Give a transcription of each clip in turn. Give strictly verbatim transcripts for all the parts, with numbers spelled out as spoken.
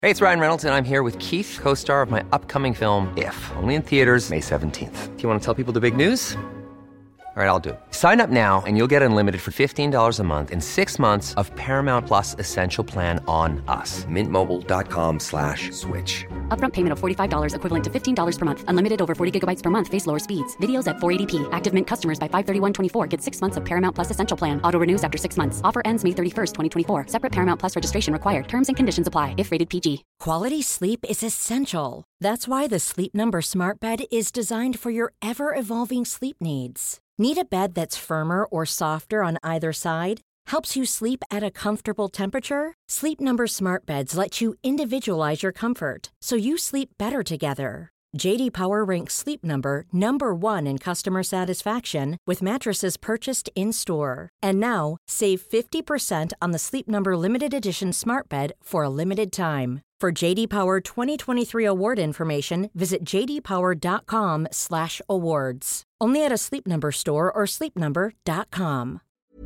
Hey, it's Ryan Reynolds, and I'm here with Keith, co-star of my upcoming film, If, only in theaters May seventeenth. Do you want to tell people the big news? All right, I'll do it. Sign up now and you'll get unlimited for fifteen dollars a month and six months of Paramount Plus Essential Plan on us. Mint Mobile dot com slash switch. Upfront payment of forty-five dollars equivalent to fifteen dollars per month. Unlimited over forty gigabytes per month. Face lower speeds. Videos at four eighty p. Active Mint customers by five thirty-one twenty-four get six months of Paramount Plus Essential Plan. Auto renews after six months. Offer ends May thirty-first, twenty twenty-four. Separate Paramount Plus registration required. Terms and conditions apply if rated P G. Quality sleep is essential. That's why the Sleep Number Smart Bed is designed for your ever-evolving sleep needs. Need a bed that's firmer or softer on either side? Helps you sleep at a comfortable temperature? Sleep Number Smart Beds let you individualize your comfort, so you sleep better together. J D Power ranks Sleep Number number one in customer satisfaction with mattresses purchased in-store. And now, save fifty percent on the Sleep Number Limited Edition Smart Bed for a limited time. For J D Power twenty twenty-three award information, visit j d power dot com slash awards. Only at a Sleep Number store or sleep number dot com.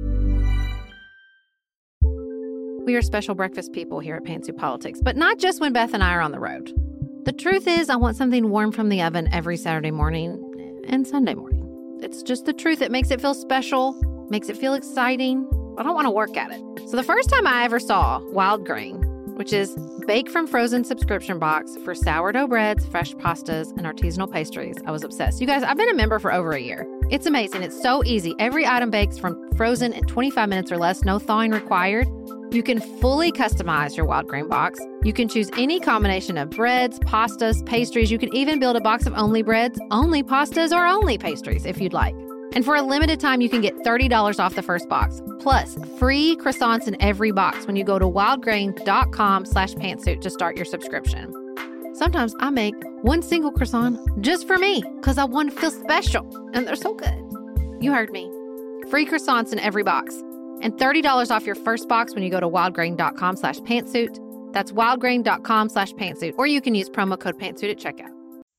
We are special breakfast people here at Pantsuit Politics, but not just when Beth and I are on the road. The truth is, I want something warm from the oven every Saturday morning and Sunday morning. It's just the truth. It makes it feel special, makes it feel exciting. I don't want to work at it. So the first time I ever saw Wild Grain, which is bake from frozen subscription box for sourdough breads, fresh pastas, and artisanal pastries, I was obsessed. You guys, I've been a member for over a year. It's amazing. It's so easy. Every item bakes from frozen in twenty-five minutes or less, no thawing required. You can fully customize your Wild Grain box. You can choose any combination of breads, pastas, pastries. You can even build a box of only breads, only pastas, or only pastries if you'd like. And for a limited time, you can get thirty dollars off the first box, plus free croissants in every box when you go to wildgrain.com slash pantsuit to start your subscription. Sometimes I make one single croissant just for me because I want to feel special, and they're so good. You heard me. Free croissants in every box, and thirty dollars off your first box when you go to wildgrain.com slash pantsuit. That's wildgrain.com slash pantsuit, or you can use promo code pantsuit at checkout.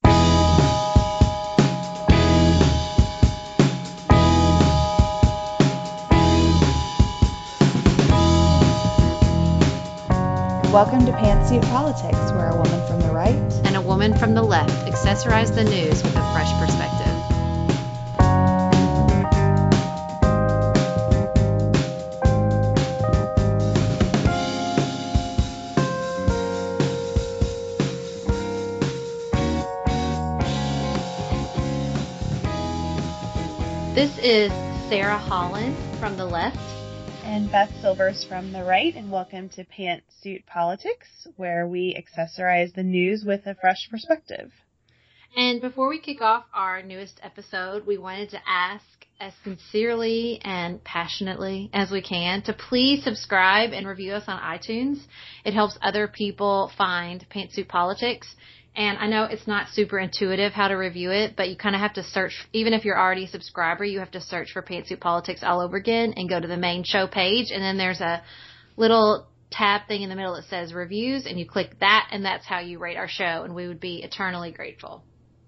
Welcome to Pantsuit Politics, where a woman from the right and a woman from the left accessorize the news with a fresh perspective. This is Sarah Holland from the left. And Beth Silvers from the right, and welcome to Pantsuit Politics, where we accessorize the news with a fresh perspective. And before we kick off our newest episode, we wanted to ask as sincerely and passionately as we can to please subscribe and review us on iTunes. It helps other people find Pantsuit Politics. And I know it's not super intuitive how to review it, but you kind of have to search, even if you're already a subscriber, you have to search for Pantsuit Politics all over again and go to the main show page. And then there's a little tab thing in the middle that says reviews, and you click that, and that's how you rate our show. And we would be eternally grateful.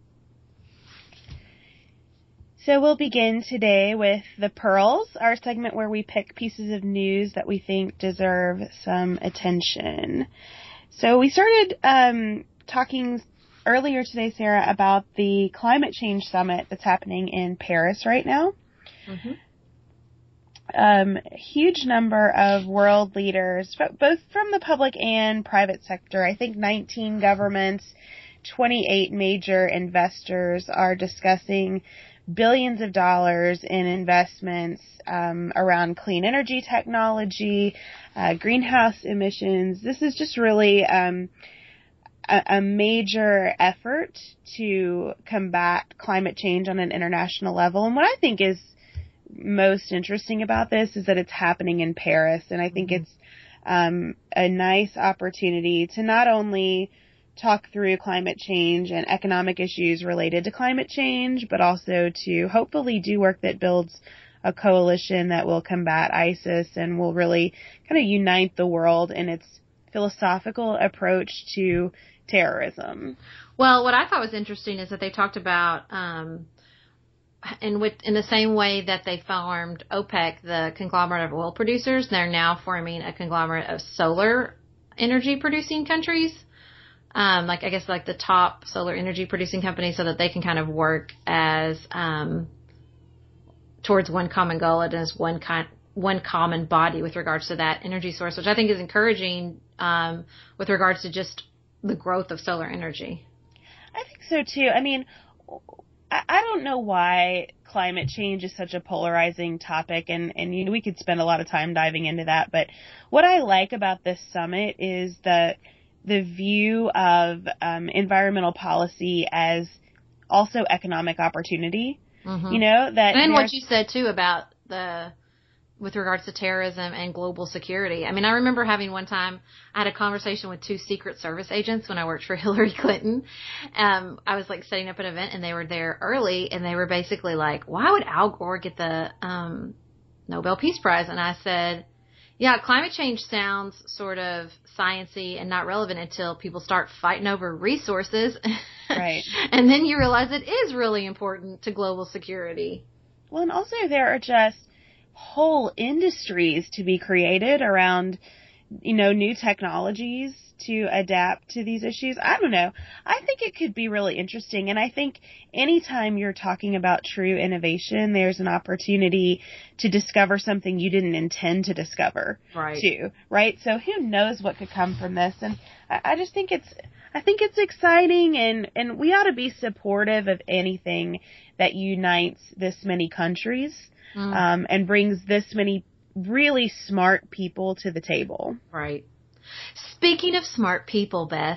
So we'll begin today with The Pearls, our segment where we pick pieces of news that we think deserve some attention. So we started um, talking earlier today, Sarah, about the climate change summit that's happening in Paris right now. Mm-hmm. Um, a huge number of world leaders, both from the public and private sector. I think nineteen governments, twenty-eight major investors are discussing billions of dollars in investments um, around clean energy technology, uh, greenhouse emissions. This is just really um, a, a major effort to combat climate change on an international level. And what I think is most interesting about this is that it's happening in Paris. And I think it's um, a nice opportunity to not only talk through climate change and economic issues related to climate change, but also to hopefully do work that builds a coalition that will combat ISIS and will really kind of unite the world in its philosophical approach to terrorism. Well, what I thought was interesting is that they talked about, um, in, with, in the same way that they formed OPEC, the conglomerate of oil producers, they're now forming a conglomerate of solar energy producing countries. Um, like, I guess, like the top solar energy producing companies, so that they can kind of work as, um, towards one common goal and as one kind, one common body with regards to that energy source, which I think is encouraging, um, with regards to just the growth of solar energy. I think so too. I mean, I, I don't know why climate change is such a polarizing topic, and, and you know, we could spend a lot of time diving into that, but what I like about this summit is the the view of um, environmental policy as also economic opportunity. Mm-hmm. You know, that and what you said too about the with regards to terrorism and global security. I mean, I remember having one time I had a conversation with two Secret Service agents when I worked for Hillary Clinton. Um, I was like setting up an event and they were there early, and they were basically like, "Why would Al Gore get the um, Nobel Peace Prize?" And I said, yeah, climate change sounds sort of sciencey and not relevant until people start fighting over resources. Right. And then you realize it is really important to global security. Well, and also there are just whole industries to be created around, you know, new technologies to adapt to these issues. I don't know. I think it could be really interesting. And I think anytime you're talking about true innovation, there's an opportunity to discover something you didn't intend to discover, right. too. Right. So who knows what could come from this? And I, I just think it's, I think it's exciting, and, and we ought to be supportive of anything that unites this many countries, mm. um, and brings this many really smart people to the table. Right. Speaking of smart people, Beth.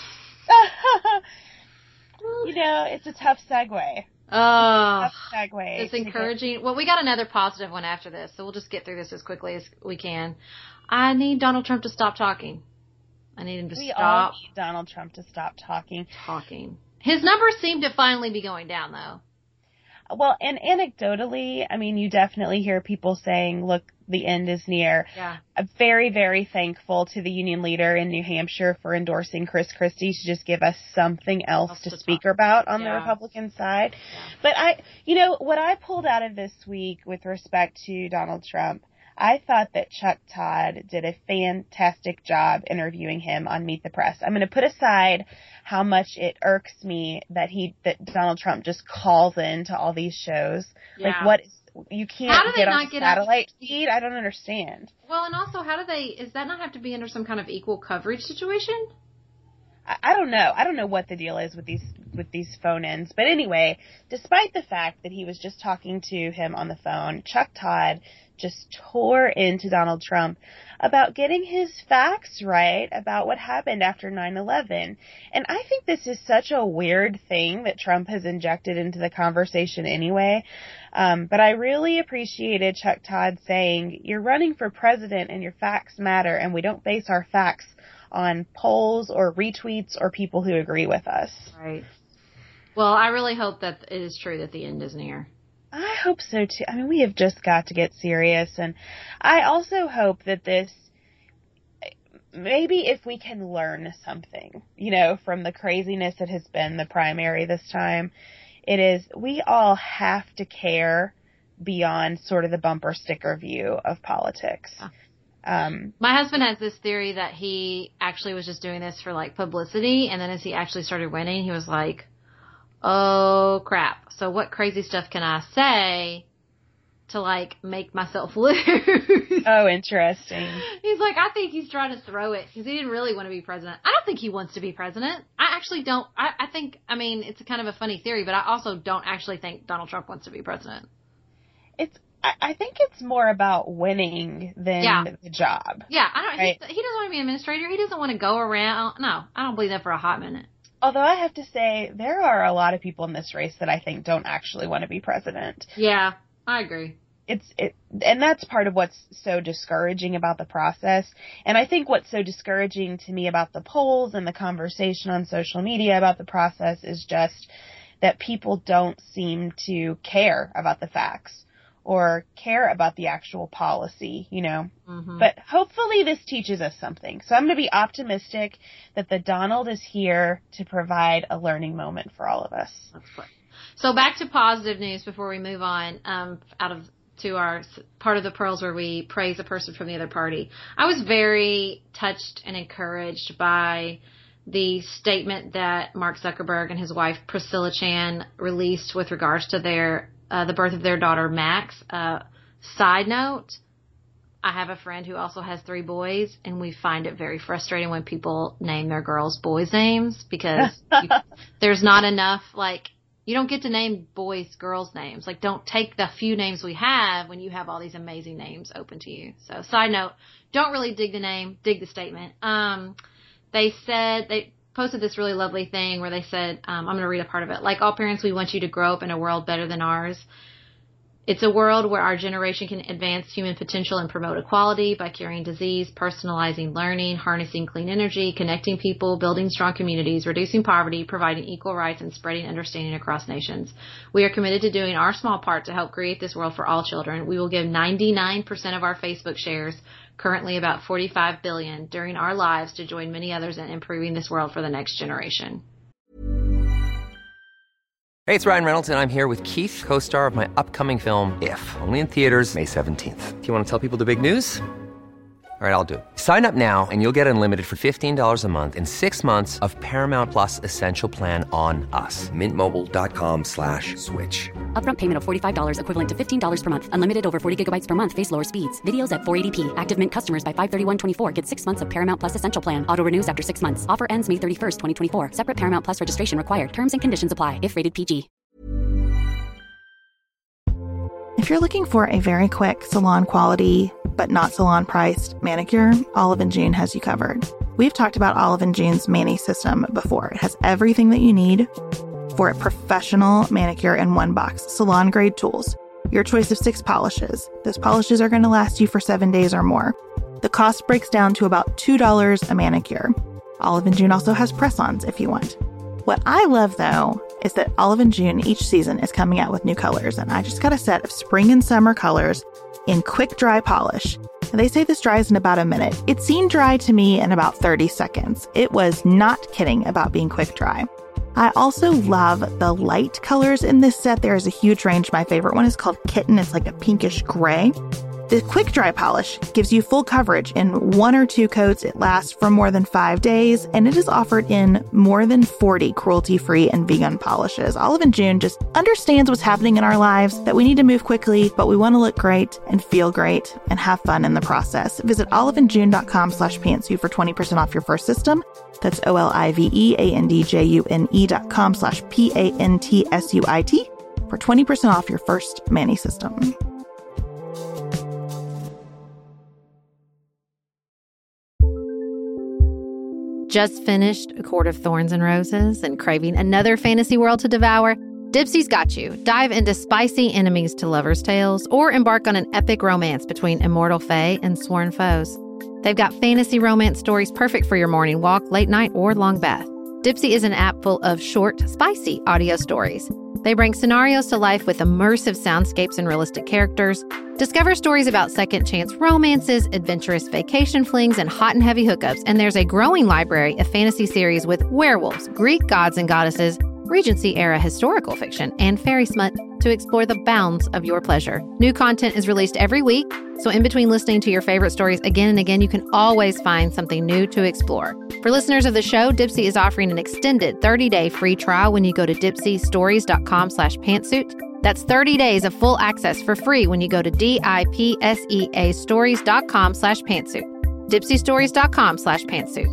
You know, it's a tough segue. Oh, tough segue. It's encouraging. Well, we got another positive one after this, so we'll just get through this as quickly as we can. I need Donald Trump to stop talking. I need him to we stop. We all need Donald Trump to stop talking. Talking. His numbers seem to finally be going down, though. Well, and anecdotally, I mean, you definitely hear people saying, look, the end is near. Yeah. I'm very, very thankful to the union leader in New Hampshire for endorsing Chris Christie to just give us something else, else to, to speak talk. about on yeah. the Republican side. Yeah. But I, you know, what I pulled out of this week with respect to Donald Trump, I thought that Chuck Todd did a fantastic job interviewing him on Meet the Press. I'm going to put aside how much it irks me that he, that Donald Trump just calls in to all these shows. Yeah. Like, what is, you can't how do they get not on get satellite feed? I don't understand. Well, and also, how do they, does that not have to be under some kind of equal coverage situation? I, I don't know. I don't know what the deal is with these, with these phone ins. But anyway, despite the fact that he was just talking to him on the phone, Chuck Todd just tore into Donald Trump about getting his facts right about what happened after nine eleven. And I think this is such a weird thing that Trump has injected into the conversation anyway. Um, but I really appreciated Chuck Todd saying, you're running for president and your facts matter, and we don't base our facts on polls or retweets or people who agree with us. Right. Well, I really hope that it is true that the end is near. I hope so, too. I mean, we have just got to get serious. And I also hope that this, maybe if we can learn something, you know, from the craziness that has been the primary this time, it is we all have to care beyond sort of the bumper sticker view of politics. Oh. Um, My husband has this theory that he actually was just doing this for, like, publicity. And then as he actually started winning, he was like, oh, crap. So what crazy stuff can I say to, like, make myself lose? Oh, interesting. He's like, I think he's trying to throw it because he didn't really want to be president. I don't think he wants to be president. I actually don't. I, I think, I mean, it's a kind of a funny theory, but I also don't actually think Donald Trump wants to be president. It's, I, I think it's more about winning than yeah. the job. Yeah, I don't. Right? He, he doesn't want to be an administrator. He doesn't want to go around. No, I don't believe that for a hot minute. Although I have to say, there are a lot of people in this race that I think don't actually want to be president. Yeah, I agree. It's it, and that's part of what's so discouraging about the process. And I think what's so discouraging to me about the polls and the conversation on social media about the process is just that people don't seem to care about the facts or care about the actual policy, you know. Mm-hmm. But hopefully this teaches us something. So I'm going to be optimistic that the Donald is here to provide a learning moment for all of us. That's good. So back to positive news before we move on, um, out of to our part of the Pearls where we praise a person from the other party. I was very touched and encouraged by the statement that Mark Zuckerberg and his wife Priscilla Chan released with regards to their uh, the birth of their daughter Max. Uh, side note, I have a friend who also has three boys, and we find it very frustrating when people name their girls boys' names because you, there's not enough, like, you don't get to name boys girls' names. Like, don't take the few names we have when you have all these amazing names open to you. So, side note, don't really dig the name, dig the statement. Um, they said, they posted this really lovely thing where they said, um, I'm going to read a part of it. Like all parents, we want you to grow up in a world better than ours. It's a world where our generation can advance human potential and promote equality by curing disease, personalizing learning, harnessing clean energy, connecting people, building strong communities, reducing poverty, providing equal rights, and spreading understanding across nations. We are committed to doing our small part to help create this world for all children. We will give ninety-nine percent of our Facebook shares, currently about forty-five billion, during our lives to join many others in improving this world for the next generation. Hey, it's Ryan Reynolds, and I'm here with Keith, co-star of my upcoming film, If, only in theaters May seventeenth. Do you want to tell people the big news? All right, I'll do it. Sign up now and you'll get unlimited for fifteen dollars a month and six months of Paramount Plus Essential Plan on us. Mint Mobile dot com slash switch. Upfront payment of forty-five dollars equivalent to fifteen dollars per month. Unlimited over forty gigabytes per month. Face lower speeds. Videos at four eighty p. Active Mint customers by five thirty-one twenty-four get six months of Paramount Plus Essential Plan. Auto renews after six months. Offer ends May thirty-first, twenty twenty-four. Separate Paramount Plus registration required. Terms and conditions apply if rated P G. If you're looking for a very quick salon quality, but not salon priced manicure, Olive and June has you covered. We've talked about Olive and June's Mani system before. It has everything that you need for a professional manicure in one box. Salon grade tools, your choice of six polishes. Those polishes are going to last you for seven days or more. The cost breaks down to about two dollars a manicure. Olive and June also has press-ons if you want. What I love, though, is that Olive and June each season is coming out with new colors, and I just got a set of spring and summer colors in quick dry polish. And they say this dries in about a minute. It seemed dry to me in about thirty seconds. It was not kidding about being quick dry. I also love the light colors in this set. There is a huge range. My favorite one is called Kitten. It's like a pinkish gray. The quick dry polish gives you full coverage in one or two coats. It lasts for more than five days, and it is offered in more than forty cruelty-free and vegan polishes. Olive and June just understands what's happening in our lives, that we need to move quickly, but we want to look great and feel great and have fun in the process. Visit oliveandjune.com slash pantsuit for twenty percent off your first system. That's O-L-I-V-E-A-N-D-J-U-N-E dot com slash P-A-N-T-S-U-I-T for twenty percent off your first Mani system. Just finished A Court of Thorns and Roses and craving another fantasy world to devour? Dipsy's got you. Dive into spicy enemies to lovers' tales or embark on an epic romance between immortal fae and sworn foes. They've got fantasy romance stories perfect for your morning walk, late night, or long bath. Dipsy is an app full of short, spicy audio stories. They bring scenarios to life with immersive soundscapes and realistic characters. Discover stories about second chance romances, adventurous vacation flings, and hot and heavy hookups. And there's a growing library of fantasy series with werewolves, Greek gods and goddesses, Regency-era historical fiction, and fairy smut to explore the bounds of your pleasure. New content is released every week, so in between listening to your favorite stories again and again, you can always find something new to explore. For listeners of the show, Dipsy is offering an extended thirty-day free trial when you go to dipsystories.com slash pantsuit. That's thirty days of full access for free when you go to D-I-P-S-E-A stories.com slash pantsuit. dipsystories.com slash pantsuit.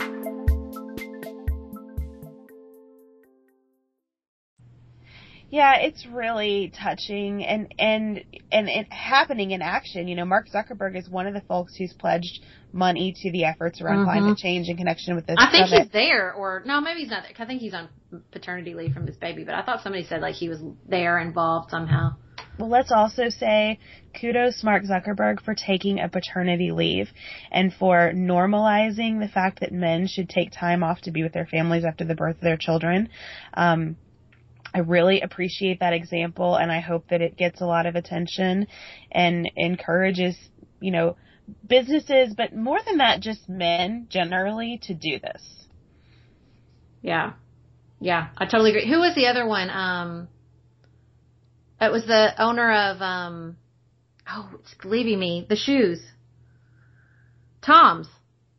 Yeah, it's really touching and, and, and it happening in action. You know, Mark Zuckerberg is one of the folks who's pledged money to the efforts around mm-hmm. climate change in connection with this. I think summit. he's there, or no, maybe he's not there. I think he's on paternity leave from his baby, but I thought somebody said like he was there involved somehow. Well, let's also say kudos Mark Zuckerberg for taking a paternity leave and for normalizing the fact that men should take time off to be with their families after the birth of their children. Um, I really appreciate that example, and I hope that it gets a lot of attention and encourages, you know, businesses, but more than that, just men generally to do this. Yeah. Yeah, I totally agree. Who was the other one? Um, it was the owner of, um, Oh, it's leaving me. The shoes. Tom's.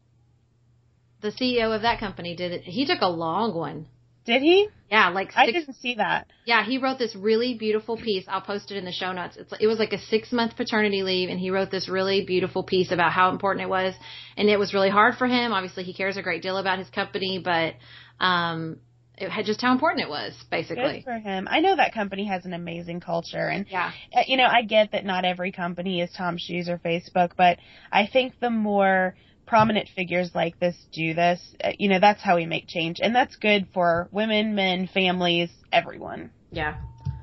The C E O of that company did it. He took a long one. Did he? Yeah, like six, I didn't see that. Yeah, he wrote this really beautiful piece. I'll post it in the show notes. It's it was like a six month paternity leave, and he wrote this really beautiful piece about how important it was, and it was really hard for him. Obviously, he cares a great deal about his company, but um, it had just how important it was, basically. Good for him. I know that company has an amazing culture, and yeah, you know, I get that not every company is Tom's Shoes or Facebook, but I think the more prominent figures like this do this, you know, that's how we make change. And that's good for women, men, families, everyone. Yeah.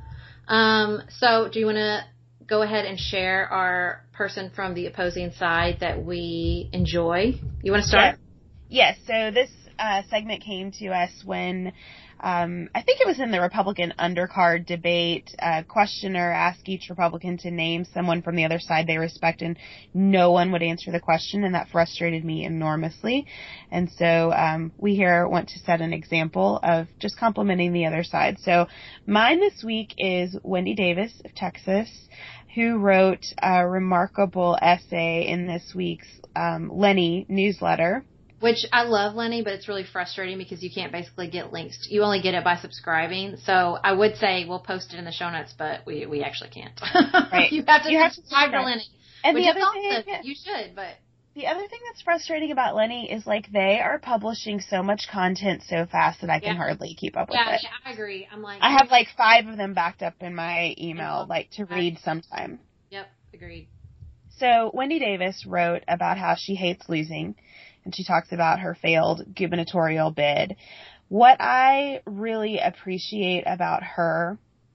Um, so do you want to go ahead and share our person from the opposing side that we enjoy? You want to start? Yes. yes. So this uh, segment came to us when Um, I think it was in the Republican undercard debate. A questioner asked each Republican to name someone from the other side they respect, and no one would answer the question, and that frustrated me enormously. And so um, we here want to set an example of just complimenting the other side. So mine this week is Wendy Davis of Texas, who wrote a remarkable essay in this week's um, Lenny newsletter. Which I love, Lenny, but it's really frustrating because you can't basically get links. You only get it by subscribing. So I would say we'll post it in the show notes, but we we actually can't. Right. you have to you subscribe, have to subscribe to Lenny. And which the is other also, thing, you should, but the other thing that's frustrating about Lenny is like they are publishing so much content so fast that I can yeah. hardly keep up with yeah, it. Yeah, I agree. I'm like I have like five of them backed up in my email, yeah. like to read sometime. Yep, agreed. So Wendy Davis wrote about how she hates losing, and she talks about her failed gubernatorial bid. What I really appreciate about her,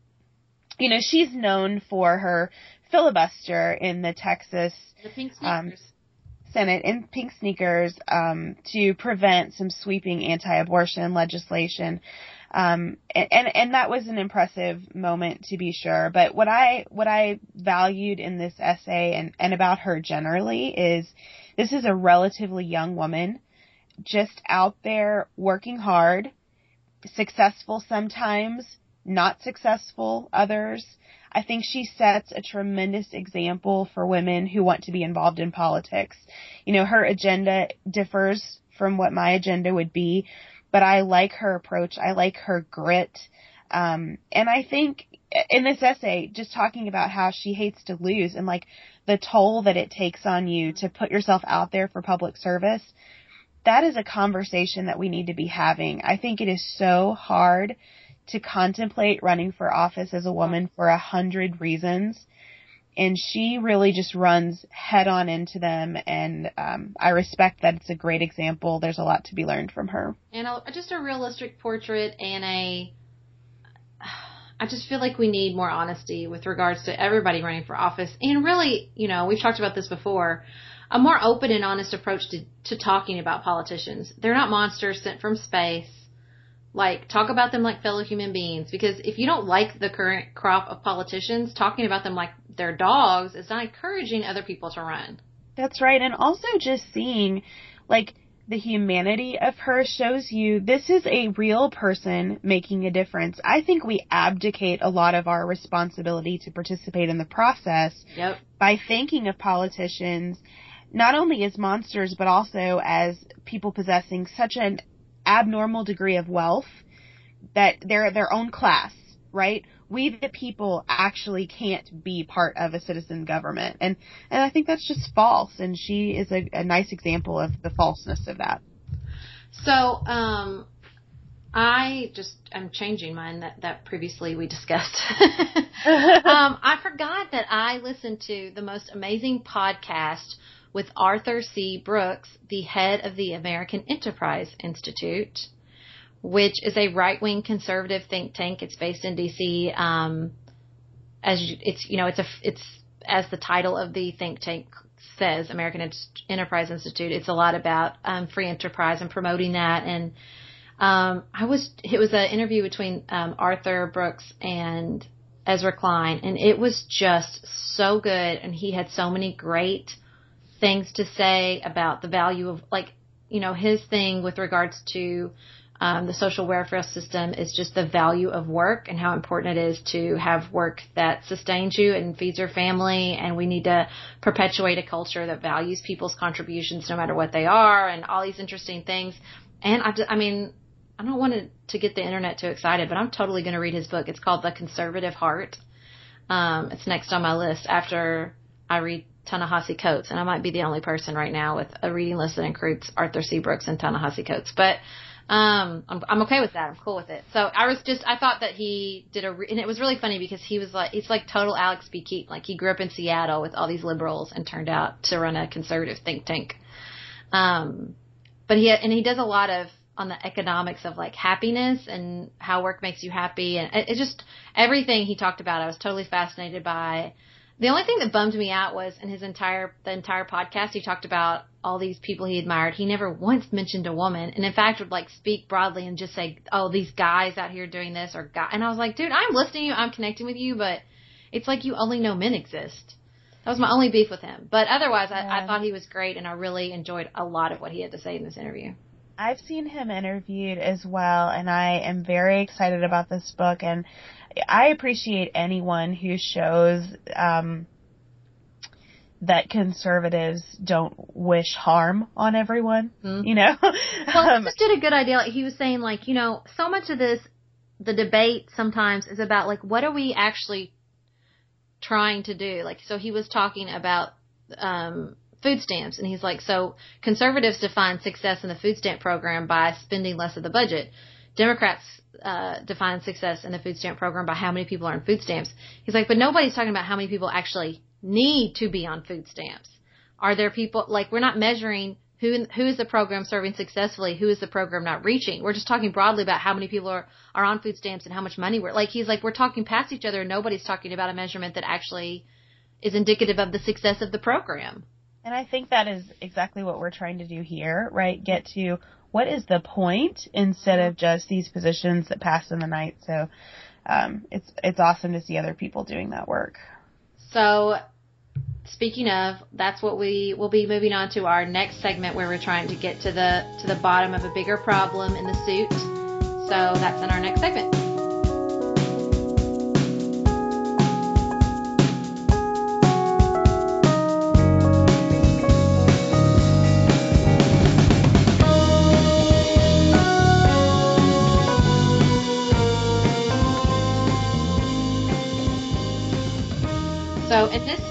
you know, she's known for her filibuster in the Texas the pink sneakers. Um, Senate in pink sneakers um, to prevent some sweeping anti-abortion legislation. Um, and, and, and that was an impressive moment to be sure. But what I, what I valued in this essay and, and about her generally is this is a relatively young woman just out there working hard, successful sometimes, not successful others. I think she sets a tremendous example for women who want to be involved in politics. You know, her agenda differs from what my agenda would be, but I like her approach. I like her grit. Um, and I think in this essay, just talking about how she hates to lose and like the toll that it takes on you to put yourself out there for public service, that is a conversation that we need to be having. I think it is so hard to contemplate running for office as a woman for a hundred reasons. And she really just runs head on into them. And um, I respect that it's a great example. There's a lot to be learned from her. And a, just a realistic portrait and a, I just feel like we need more honesty with regards to everybody running for office. And really, you know, we've talked about this before, a more open and honest approach to, to talking about politicians. They're not monsters sent from space. Like, talk about them like fellow human beings, because if you don't like the current crop of politicians, talking about them like they're dogs is not encouraging other people to run. That's right. And also just seeing, like, the humanity of her shows you this is a real person making a difference. I think we abdicate a lot of our responsibility to participate in the process yep. by thinking of politicians not only as monsters, but also as people possessing such an abnormal degree of wealth that they're their own class, right? We the people actually can't be part of a citizen government. And and I think that's just false. And she is a, a nice example of the falseness of that. So um, I just am changing mine that, that previously we discussed. um, I forgot that I listened to the most amazing podcast with Arthur C. Brooks, the head of the American Enterprise Institute, which is a right-wing conservative think tank. It's based in D C. Um, as you, it's, you know, it's a, it's as the title of the think tank says, American Enterprise Institute. It's a lot about um, free enterprise and promoting that. And um, I was, it was an interview between um, Arthur Brooks and Ezra Klein, and it was just so good. And he had so many great things to say about the value of, like, you know, his thing with regards to um, the social welfare system is just the value of work and how important it is to have work that sustains you and feeds your family. And we need to perpetuate a culture that values people's contributions no matter what they are, and all these interesting things. And I, I mean, I don't want to, to get the internet too excited, but I'm totally going to read his book. It's called The Conservative Heart. Um, it's next on my list after I read Ta-Nehisi Coates, and I might be the only person right now with a reading list that includes Arthur C. Brooks and Ta-Nehisi Coates. But um, I'm, I'm okay with that. I'm cool with it. So I was just, I thought that he did a, re- and it was really funny because he was like, he's like total Alex B. Keaton. Like he grew up in Seattle with all these liberals and turned out to run a conservative think tank. Um, but he, and he does a lot of, on the economics of like happiness and how work makes you happy. And it, it just, everything he talked about, I was totally fascinated by. The only thing that bummed me out was in his entire, the entire podcast, he talked about all these people he admired. He never once mentioned a woman, and in fact would like speak broadly and just say, oh, these guys out here doing this, or guy. And I was like, dude, I'm listening to you. I'm connecting with you, but it's like you only know men exist. That was my only beef with him. But otherwise, yeah. I, I thought he was great, and I really enjoyed a lot of what he had to say in this interview. I've seen him interviewed as well, and I am very excited about this book, and I appreciate anyone who shows um, that conservatives don't wish harm on everyone, mm-hmm. you know? Well, um, he just did a good idea. He was saying, like, you know, so much of this, the debate sometimes is about, like, what are we actually trying to do? Like, so he was talking about um food stamps, and he's like, so conservatives define success in the food stamp program by spending less of the budget. Democrats uh, define success in the food stamp program by how many people are on food stamps. He's like, but nobody's talking about how many people actually need to be on food stamps. Are there people, like, we're not measuring who who is the program serving successfully, who is the program not reaching. We're just talking broadly about how many people are, are on food stamps and how much money we're, like, he's like, we're talking past each other and nobody's talking about a measurement that actually is indicative of the success of the program. And I think that is exactly what we're trying to do here, right? Get to what is the point instead of just these positions that pass in the night. So um, it's it's awesome to see other people doing that work. So speaking of, that's what we will be moving on to our next segment, where we're trying to get to the to the bottom of a bigger problem in the suit. So that's in our next segment. So in this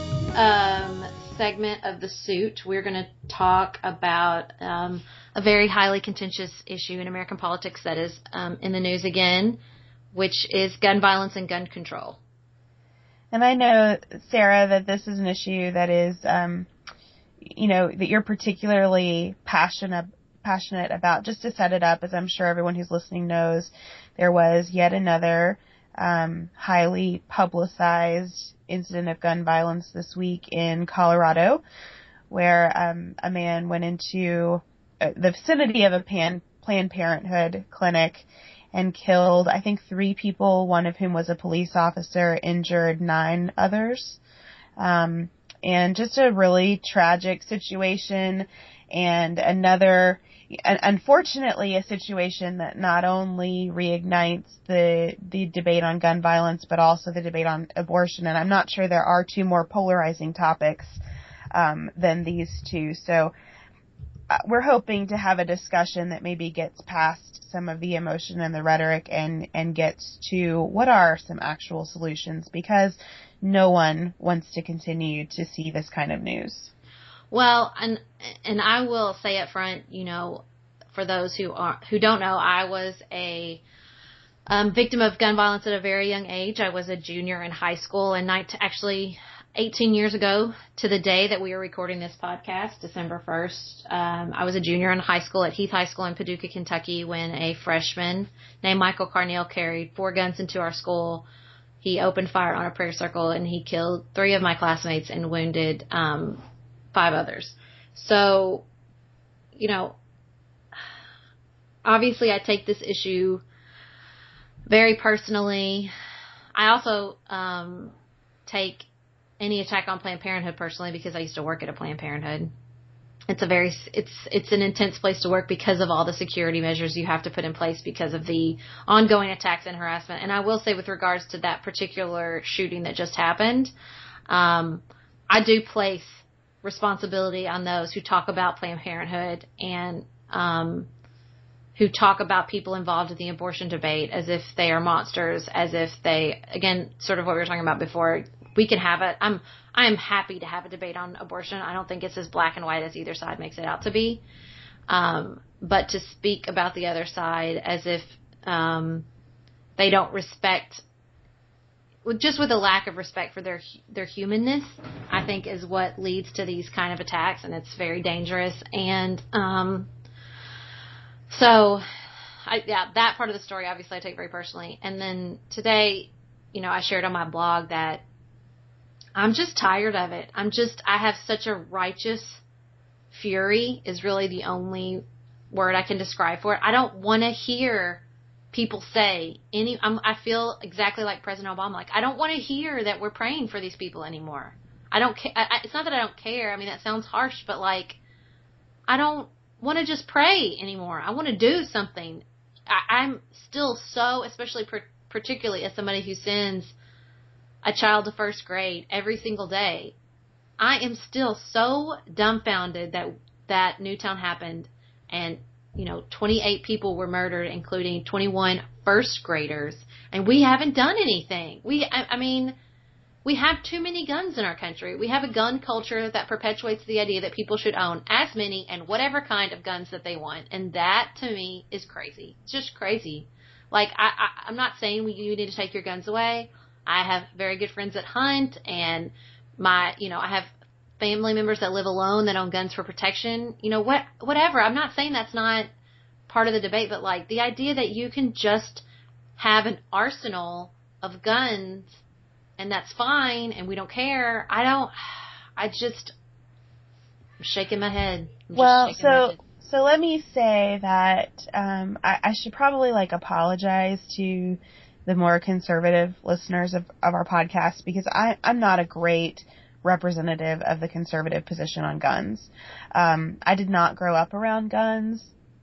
um, segment of the suit, we're going to talk about um, a very highly contentious issue in American politics that is um, in the news again, which is gun violence and gun control. And I know, Sarah, that this is an issue that is, um, you know, that you're particularly passionate passionate about. Just to set it up, as I'm sure everyone who's listening knows, there was yet another um, highly publicized incident of gun violence this week in Colorado, where um, a man went into uh, the vicinity of a pan, Planned Parenthood clinic and killed, I think, three people, one of whom was a police officer, injured nine others. Um, and just a really tragic situation, and another, unfortunately, a situation that not only reignites the the debate on gun violence, but also the debate on abortion. And I'm not sure there are two more polarizing topics um, than these two. So uh, we're hoping to have a discussion that maybe gets past some of the emotion and the rhetoric and, and gets to what are some actual solutions, because no one wants to continue to see this kind of news. Well, and and I will say up front, you know, for those who are who don't know, I was a um, victim of gun violence at a very young age. I was a junior in high school, and night actually eighteen years ago to the day that we were recording this podcast, December first. Um, I was a junior in high school at Heath High School in Paducah, Kentucky, when a freshman named Michael Carneal carried four guns into our school. He opened fire on a prayer circle, and he killed three of my classmates and wounded um, five others. So, you know, obviously I take this issue very personally. I also um, take any attack on Planned Parenthood personally, because I used to work at a Planned Parenthood. it's a very, it's, it's an intense place to work because of all the security measures you have to put in place because of the ongoing attacks and harassment. And I will say with regards to that particular shooting that just happened, um, I do place responsibility on those who talk about Planned Parenthood and, um, who talk about people involved in the abortion debate as if they are monsters, as if they, again, sort of what we were talking about before, we can have it. I'm, I am happy to have a debate on abortion. I don't think it's as black and white as either side makes it out to be. Um, but to speak about the other side as if, um, they don't respect, just with a lack of respect for their, their humanness, I think is what leads to these kind of attacks. And it's very dangerous. And, um, so I, yeah, that part of the story, obviously I take very personally. And then today, you know, I shared on my blog that I'm just tired of it. I'm just, I have such a righteous fury is really the only word I can describe for it. I don't want to hear people say any, I'm, I feel exactly like President Obama. Like, I don't want to hear that we're praying for these people anymore. I don't care. It's not that I don't care. I mean, that sounds harsh, but like, I don't want to just pray anymore. I want to do something. I, I'm still so, especially per, particularly as somebody who sends a child to first grade every single day, I am still so dumbfounded that that Newtown happened and, you know, twenty-eight people were murdered, including twenty-one first graders, and we haven't done anything. We, I, I mean, we have too many guns in our country. We have a gun culture that perpetuates the idea that people should own as many and whatever kind of guns that they want, and that, to me, is crazy. It's just crazy. Like, I, I, I'm not saying we, you need to take your guns away. I have very good friends that hunt, and my, you know, I have family members that live alone that own guns for protection. You know, what, whatever. I'm not saying that's not part of the debate, but like the idea that you can just have an arsenal of guns and that's fine and we don't care. I don't, I just, I'm shaking my head. I'm well, just so, my head. so let me say that, um, I, I should probably like apologize to the more conservative listeners of, of our podcast, because I, I'm not a great representative of the conservative position on guns. Um, I did not grow up around guns.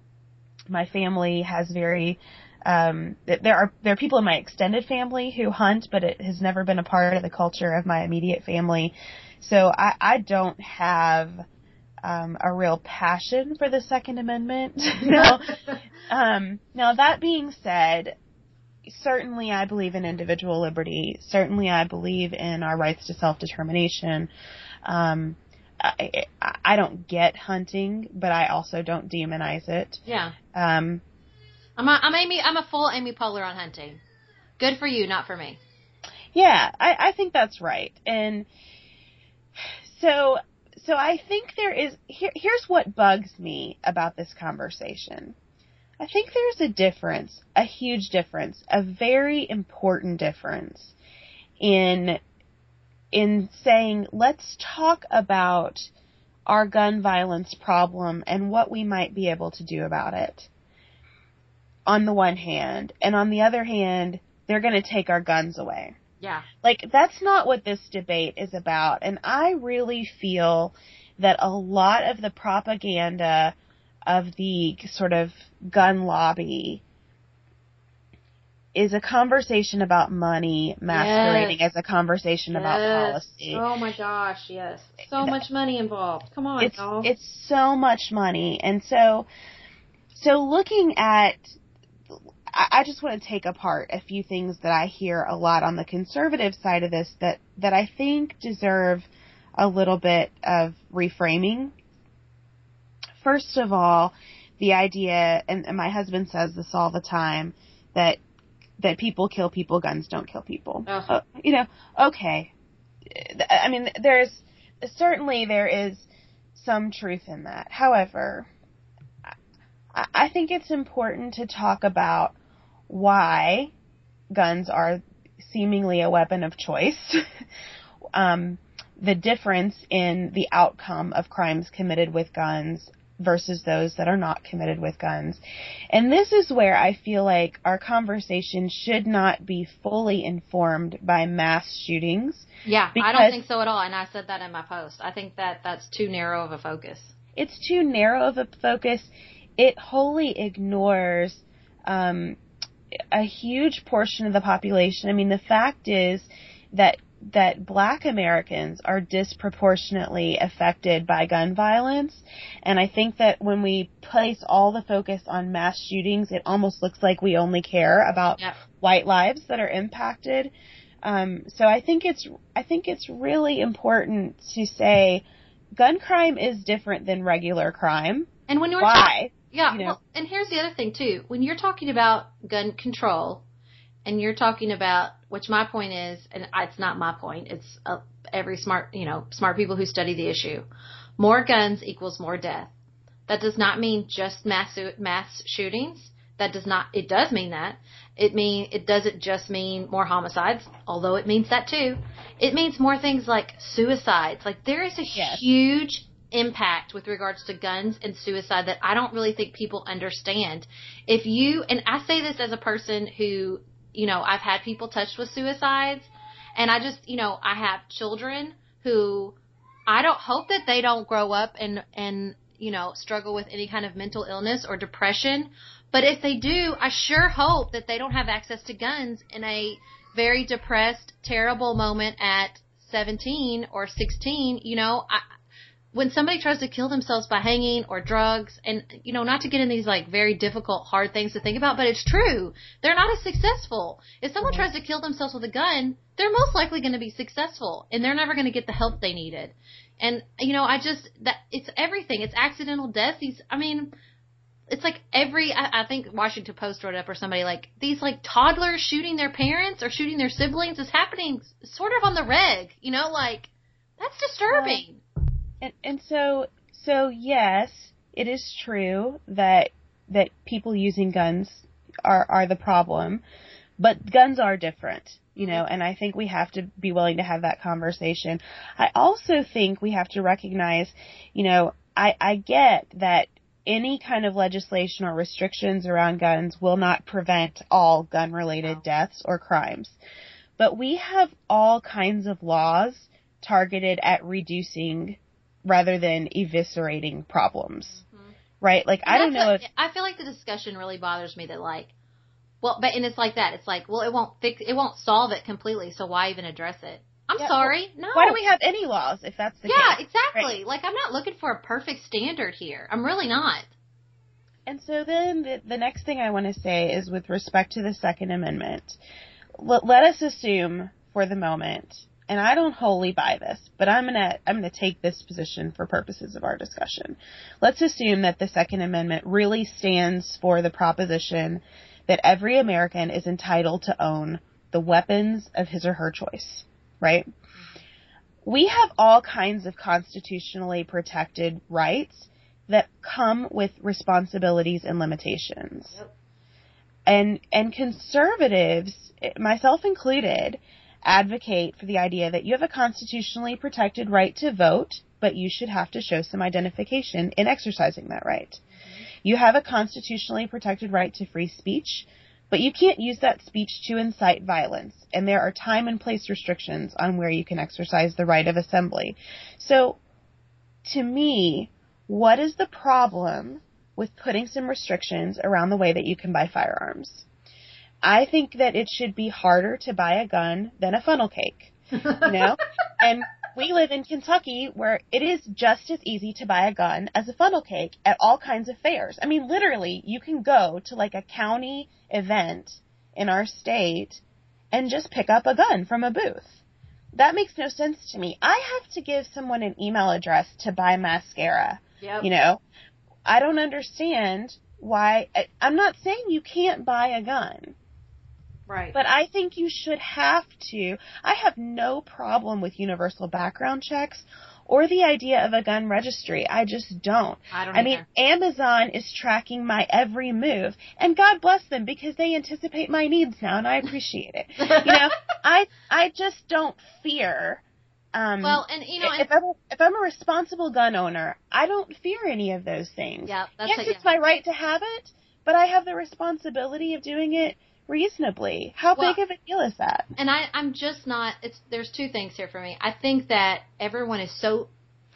My family has very, um, there are, there are people in my extended family who hunt, but it has never been a part of the culture of my immediate family. So I, I don't have, um, a real passion for the Second Amendment. now, um, now that being said, certainly I believe in individual liberty. Certainly I believe in our rights to self-determination. Um, I, I don't get hunting, but I also don't demonize it. Yeah. Um, I'm a, I'm Amy, I'm a full Amy Poehler on hunting. Good for you, not for me. Yeah, I, I think that's right. And so, so I think there is, here, here's what bugs me about this conversation. I think there's a difference, a huge difference, a very important difference in in saying, let's talk about our gun violence problem and what we might be able to do about it, on the one hand. And on the other hand, they're going to take our guns away. Yeah. Like, that's not what this debate is about. And I really feel that a lot of the propaganda of the sort of gun lobby is a conversation about money masquerading yes. as a conversation yes. about policy. Oh my gosh, yes. So much money involved. Come on, it's, y'all. It's so much money. And so, so looking at, I, I just want to take apart a few things that I hear a lot on the conservative side of this that, that I think deserve a little bit of reframing. First of all, the idea, and, and my husband says this all the time, that that people kill people, guns don't kill people. Uh, you know, okay. I mean, there's, certainly there is some truth in that. However, I, I think it's important to talk about why guns are seemingly a weapon of choice. um, the difference in the outcome of crimes committed with guns versus those that are not committed with guns. And this is where I feel like our conversation should not be fully informed by mass shootings. Yeah, I don't think so at all. And I said that in my post. I think that that's too narrow of a focus. it's too narrow of a focus. It wholly ignores um, a huge portion of the population. I mean, the fact is that that Black Americans are disproportionately affected by gun violence. And I think that when we place all the focus on mass shootings, it almost looks like we only care about yep. white lives that are impacted. Um, so I think it's, I think it's really important to say gun crime is different than regular crime. And when you're Why? Ta- yeah. You know? Well, and here's the other thing too. When you're talking about gun control, and you're talking about, which my point is, and it's not my point, it's uh, every smart, you know, smart people who study the issue. More guns equals more death. That does not mean just mass mass shootings. That does not, it does mean that. It mean, it doesn't just mean more homicides, although it means that too. It means more things like suicides. Like there is a yes. huge impact with regards to guns and suicide that I don't really think people understand. If you, and I say this as a person who, you know, I've had people touched with suicides, and I just, you know, I have children who I don't hope that they don't grow up and, and, you know, struggle with any kind of mental illness or depression. But if they do, I sure hope that they don't have access to guns in a very depressed, terrible moment at seventeen or sixteen. You know, I, when somebody tries to kill themselves by hanging or drugs, and, you know, not to get in these, like, very difficult, hard things to think about, but it's true. They're not as successful. If someone tries to kill themselves with a gun, they're most likely going to be successful, and they're never going to get the help they needed. And, you know, I just, that, it's everything. It's accidental death. These, I mean, it's like every, I, I think Washington Post wrote up or somebody, like, these, like, toddlers shooting their parents or shooting their siblings is happening sort of on the reg, you know, like, that's disturbing. Uh, And, and so, so yes, it is true that that people using guns are, are the problem, but guns are different, you know, and I think we have to be willing to have that conversation. I also think we have to recognize, you know, I, I get that any kind of legislation or restrictions around guns will not prevent all gun-related deaths or crimes, but we have all kinds of laws targeted at reducing rather than eviscerating problems, mm-hmm. right? Like, and I don't know like, if... I feel like the discussion really bothers me that, like, well, but, and it's like that. It's like, well, it won't fix, it won't solve it completely, so why even address it? I'm yeah, sorry, well, no. Why do we have any laws if that's the yeah, case? Yeah, exactly. Right? Like, I'm not looking for a perfect standard here. I'm really not. And so then the, the next thing I want to say is with respect to the Second Amendment, let, let us assume for the moment, and I don't wholly buy this, but I'm gonna I'm gonna take this position for purposes of our discussion. Let's assume that the Second Amendment really stands for the proposition that every American is entitled to own the weapons of his or her choice, right? Mm-hmm. We have all kinds of constitutionally protected rights that come with responsibilities and limitations. Yep. And and conservatives, myself included, advocate for the idea that you have a constitutionally protected right to vote, but you should have to show some identification in exercising that right. Mm-hmm. You have a constitutionally protected right to free speech, but you can't use that speech to incite violence, and there are time and place restrictions on where you can exercise the right of assembly. So, to me, what is the problem with putting some restrictions around the way that you can buy firearms? I think that it should be harder to buy a gun than a funnel cake, you know? And we live in Kentucky where it is just as easy to buy a gun as a funnel cake at all kinds of fairs. I mean, literally, you can go to like a county event in our state and just pick up a gun from a booth. That makes no sense to me. I have to give someone an email address to buy mascara, yep. you know? I don't understand why. I, I'm not saying you can't buy a gun. Right. But I think you should have to. I have no problem with universal background checks or the idea of a gun registry. I just don't. I don't I either. mean, Amazon is tracking my every move, and God bless them because they anticipate my needs now, and I appreciate it. You know, I I just don't fear. Um, well, and you know, if I'm a, if I'm a responsible gun owner, I don't fear any of those things. Yeah, that's yes, a, it's yeah. my right to have it, but I have the responsibility of doing it reasonably. How well, big of a deal is that? And I, I'm just not, it's, there's two things here for me. I think that everyone is so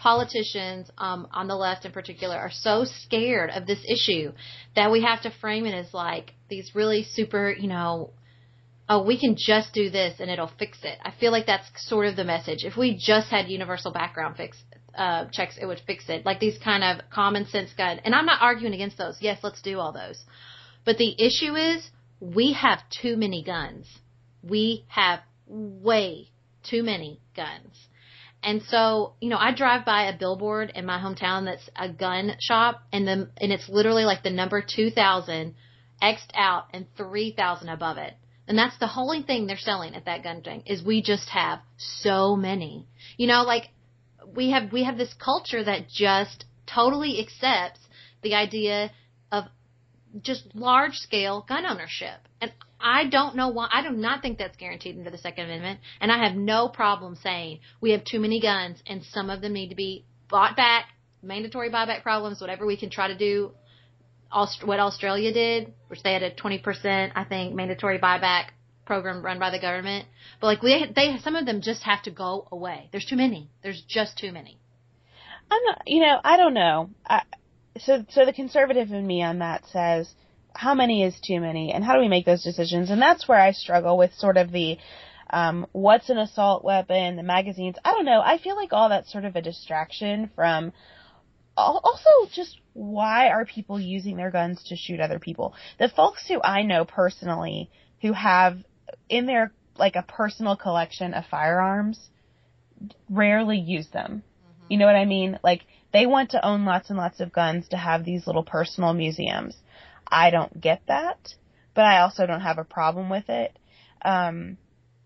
politicians um, on the left in particular are so scared of this issue that we have to frame it as like these really super, you know, oh, we can just do this and it'll fix it. I feel like that's sort of the message. If we just had universal background fix uh, checks, it would fix it. Like these kind of common sense gun. And I'm not arguing against those. Yes, let's do all those. But the issue is we have too many guns. We have way too many guns. And so, you know, I drive by a billboard in my hometown that's a gun shop, and the and it's literally like the number two thousand X'd out and three thousand above it. And that's the only thing they're selling at that gun thing is we just have so many. You know, like we have we have this culture that just totally accepts the idea of just large scale gun ownership. And I don't know why. I do not think that's guaranteed under the Second Amendment. And I have no problem saying we have too many guns and some of them need to be bought back, mandatory buyback problems, whatever we can try to do. Aust- what Australia did, which they had a twenty percent, I think, mandatory buyback program run by the government. But like we, they, some of them just have to go away. There's too many. There's just too many. I'm not, you know, I don't know. I, so, so the conservative in me on that says, how many is too many, and how do we make those decisions? And that's where I struggle with sort of the, um, what's an assault weapon, the magazines. I don't know. I feel like all that's sort of a distraction from also just why are people using their guns to shoot other people? The folks who I know personally who have in their, like, a personal collection of firearms rarely use them. Mm-hmm. You know what I mean? Like, they want to own lots and lots of guns to have these little personal museums. I don't get that, but I also don't have a problem with it. Um,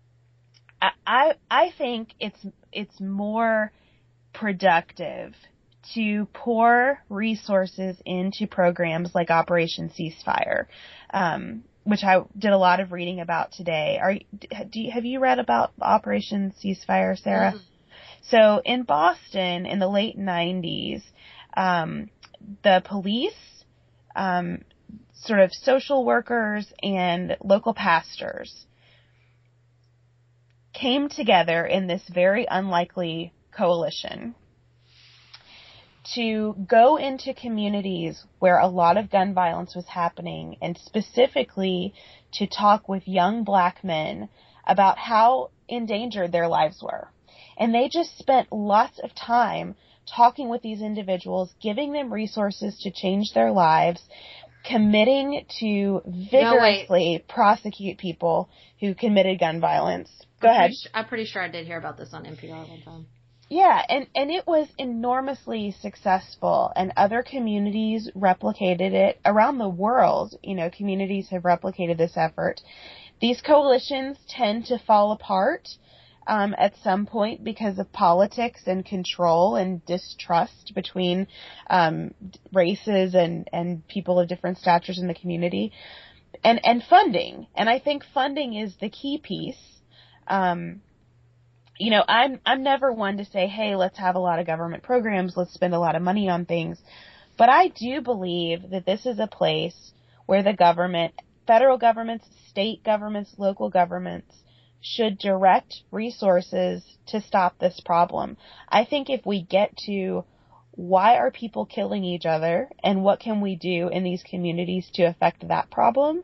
I, I, I think it's, it's more productive to pour resources into programs like Operation Ceasefire, um, which I did a lot of reading about today. Are do you, have you read about Operation Ceasefire, Sarah? Mm-hmm. So in Boston in the late nineties, um, the police, um, sort of social workers and local pastors came together in this very unlikely coalition to go into communities where a lot of gun violence was happening, and specifically to talk with young black men about how endangered their lives were. And they just spent lots of time talking with these individuals, giving them resources to change their lives, committing to vigorously no, prosecute people who committed gun violence. Go I'm ahead. Pretty sure, I'm pretty sure I did hear about this on N P R one time. Yeah, and, and it was enormously successful, and other communities replicated it around the world. You know, communities have replicated this effort. These coalitions tend to fall apart um, at some point because of politics and control and distrust between um, races and, and people of different statures in the community, and, and funding. And I think funding is the key piece. Um You know, I'm I'm never one to say, hey, let's have a lot of government programs, let's spend a lot of money on things. But I do believe that this is a place where the government, federal governments, state governments, local governments should direct resources to stop this problem. I think if we get to why are people killing each other and what can we do in these communities to affect that problem.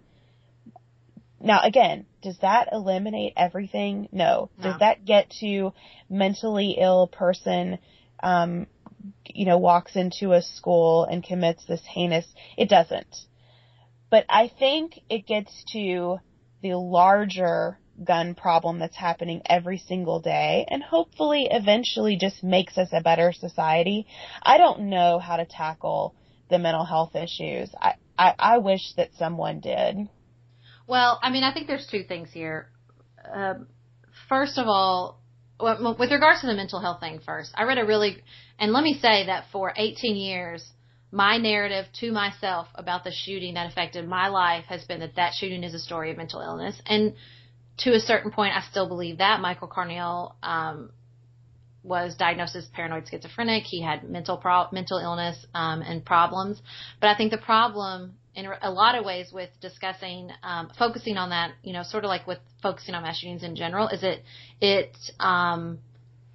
Now, again, does that eliminate everything? No. No. Does that get to mentally ill person, um, you know, walks into a school and commits this heinous? It doesn't. But I think it gets to the larger gun problem that's happening every single day, and hopefully eventually just makes us a better society. I don't know how to tackle the mental health issues. I, I, I wish that someone did. Well, I mean, I think there's two things here. Um, first of all, with regards to the mental health thing first, I read a really, and let me say that for eighteen years, my narrative to myself about the shooting that affected my life has been that that shooting is a story of mental illness. And to a certain point, I still believe that. Michael Carneal um, was diagnosed as paranoid schizophrenic. He had mental pro- mental illness um, and problems. But I think the problem in a lot of ways with discussing, um, focusing on that, you know, sort of like with focusing on mass shootings in general, is it, it, um,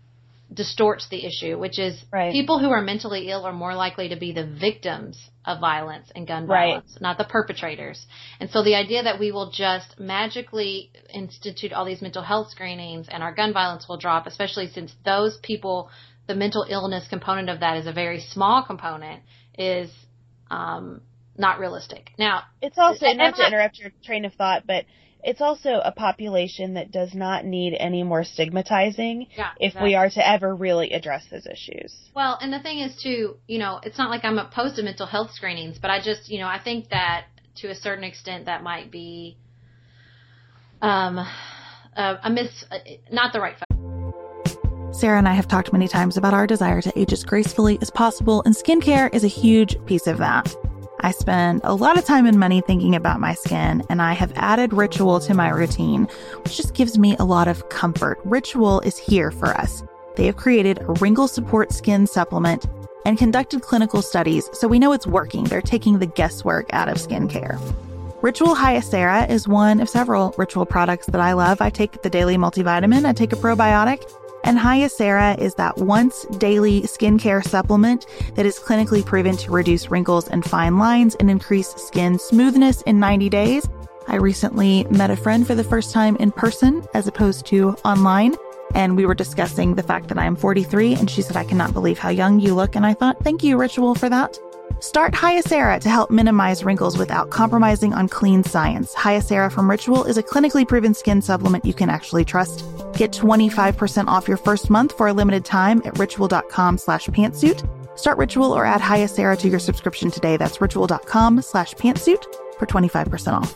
distorts the issue, which is right. people who are mentally ill are more likely to be the victims of violence and gun right. violence, not the perpetrators. And so the idea that we will just magically institute all these mental health screenings and our gun violence will drop, especially since those people, the mental illness component of that is a very small component, is um, not realistic. Now, it's also, not to interrupt your train of thought, but it's also a population that does not need any more stigmatizing yeah, if exactly. we are to ever really address those issues. Well, and the thing is, too, you know, it's not like I'm opposed to mental health screenings, but I just, you know, I think that to a certain extent that might be um, a, a miss, not the right focus. Sarah and I have talked many times about our desire to age as gracefully as possible, and skincare is a huge piece of that. I spend a lot of time and money thinking about my skin, and I have added Ritual to my routine, which just gives me a lot of comfort. Ritual is here for us. They have created a wrinkle support skin supplement and conducted clinical studies, so we know it's working. They're taking the guesswork out of skincare. Ritual Hyacera is one of several Ritual products that I love. I take the daily multivitamin, I take a probiotic, and Hyacera is that once daily skincare supplement that is clinically proven to reduce wrinkles and fine lines and increase skin smoothness in ninety days. I recently met a friend for the first time in person as opposed to online, and we were discussing the fact that I am forty-three, and she said, "I cannot believe how young you look." And I thought, thank you, Ritual, for that. Start Hyacera to help minimize wrinkles without compromising on clean science. Hyacera from Ritual is a clinically proven skin supplement you can actually trust. Get twenty-five percent off your first month for a limited time at ritual.com slash pantsuit. Start Ritual or add Hyacera to your subscription today. That's ritual.com slash pantsuit for twenty-five percent off.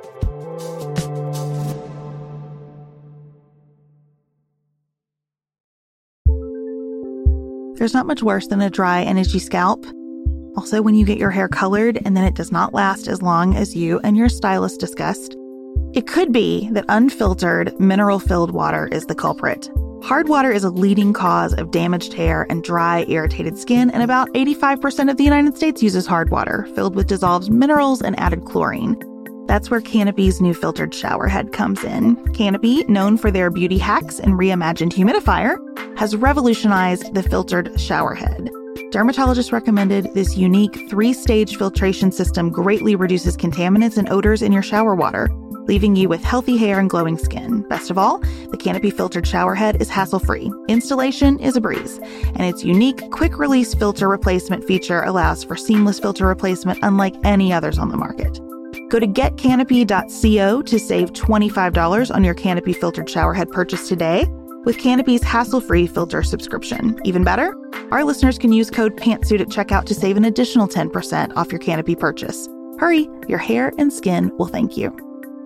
There's not much worse than a dry and itchy scalp. Also, when you get your hair colored and then it does not last as long as you and your stylist discussed. It could be that unfiltered, mineral-filled water is the culprit. Hard water is a leading cause of damaged hair and dry, irritated skin, and about eighty-five percent of the United States uses hard water, filled with dissolved minerals and added chlorine. That's where Canopy's new filtered shower head comes in. Canopy, known for their beauty hacks and reimagined humidifier, has revolutionized the filtered shower head. Dermatologists recommended this unique three-stage filtration system greatly reduces contaminants and odors in your shower water, leaving you with healthy hair and glowing skin. Best of all, the Canopy filtered shower head is hassle-free. Installation is a breeze, and its unique quick-release filter replacement feature allows for seamless filter replacement unlike any others on the market. Go to get canopy dot co to save twenty-five dollars on your Canopy filtered shower head purchase today with Canopy's hassle-free filter subscription. Even better, our listeners can use code PANTSUIT at checkout to save an additional ten percent off your Canopy purchase. Hurry, your hair and skin will thank you.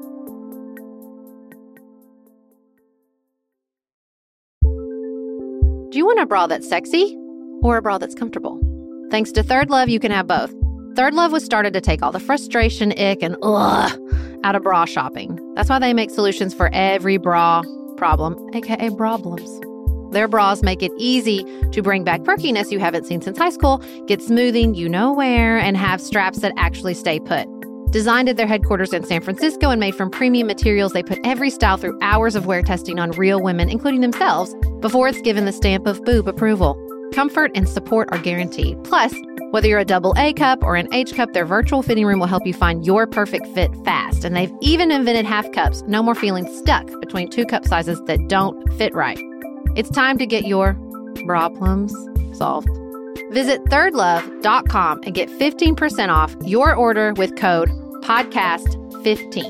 Do you want a bra that's sexy or a bra that's comfortable? Thanks to Third Love, you can have both. Third Love was started to take all the frustration, ick, and ugh out of bra shopping. That's why they make solutions for every bra problem, aka problems. Their bras make it easy to bring back perkiness you haven't seen since high school, get smoothing you know where, and have straps that actually stay put. Designed at their headquarters in San Francisco and made from premium materials, they put every style through hours of wear testing on real women, including themselves, before it's given the stamp of boob approval. Comfort and support are guaranteed. Plus, whether you're a double A cup or an H cup, their virtual fitting room will help you find your perfect fit fast. And they've even invented half cups. No more feeling stuck between two cup sizes that don't fit right. It's time to get your bra plums solved. Visit third love dot com and get fifteen percent off your order with code podcast fifteen.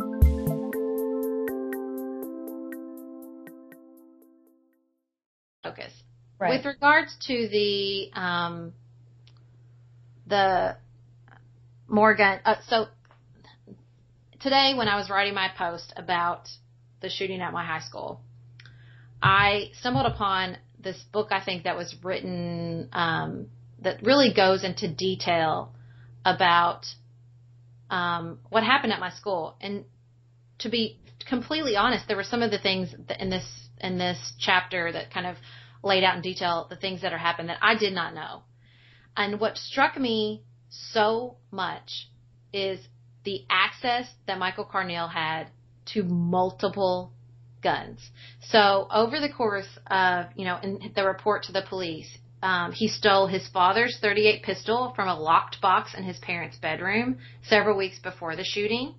Focus. Right. With regards to the um, the Morgan, uh, so today when I was writing my post about the shooting at my high school, I stumbled upon this book, I think, that was written um, that really goes into detail about um, what happened at my school. And to be completely honest, there were some of the things that in this in this chapter that kind of laid out in detail the things that are happened that I did not know. And what struck me so much is the access that Michael Carneal had to multiple guns. So over the course of, you know, in the report to the police, um, he stole his father's thirty-eight pistol from a locked box in his parents' bedroom several weeks before the shooting.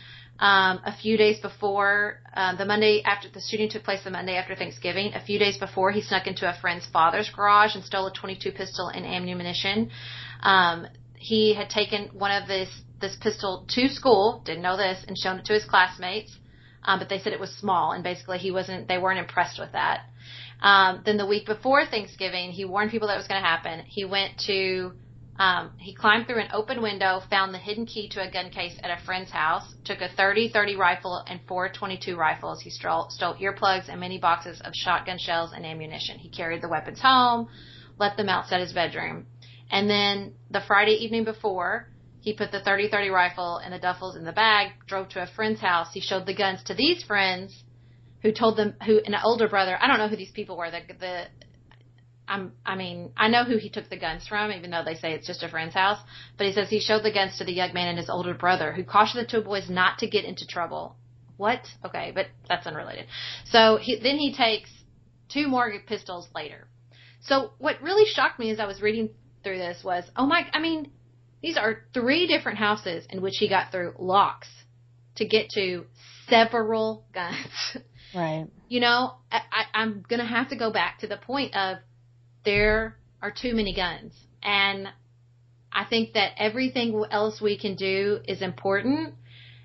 Um, a few days before, uh, the Monday after the shooting took place, the Monday after Thanksgiving, a few days before, he snuck into a friend's father's garage and stole a twenty-two pistol and ammunition. Um, he had taken one of this, this pistol to school, didn't know this, and shown it to his classmates. Um, but they said it was small, and basically he wasn't, they weren't impressed with that. Um, then the week before Thanksgiving, he warned people that was going to happen. He went to, um, he climbed through an open window, found the hidden key to a gun case at a friend's house, took a thirty thirty rifle and four twenty-two rifles. He stole, stole earplugs and many boxes of shotgun shells and ammunition. He carried the weapons home, left them outside his bedroom. And then the Friday evening before, he put the thirty thirty rifle and the duffels in the bag, drove to a friend's house. He showed the guns to these friends who told them, who, an older brother, I don't know who these people were, the, the, I'm, I mean, I know who he took the guns from, even though they say it's just a friend's house, but he says he showed the guns to the young man and his older brother, who cautioned the two boys not to get into trouble. What? Okay, but that's unrelated. So he, then he takes two more pistols later. So what really shocked me as I was reading through this was, oh my, I mean, these are three different houses in which he got through locks to get to several guns. Right. You know, I, I, I'm going to have to go back to the point of there are too many guns. And I think that everything else we can do is important,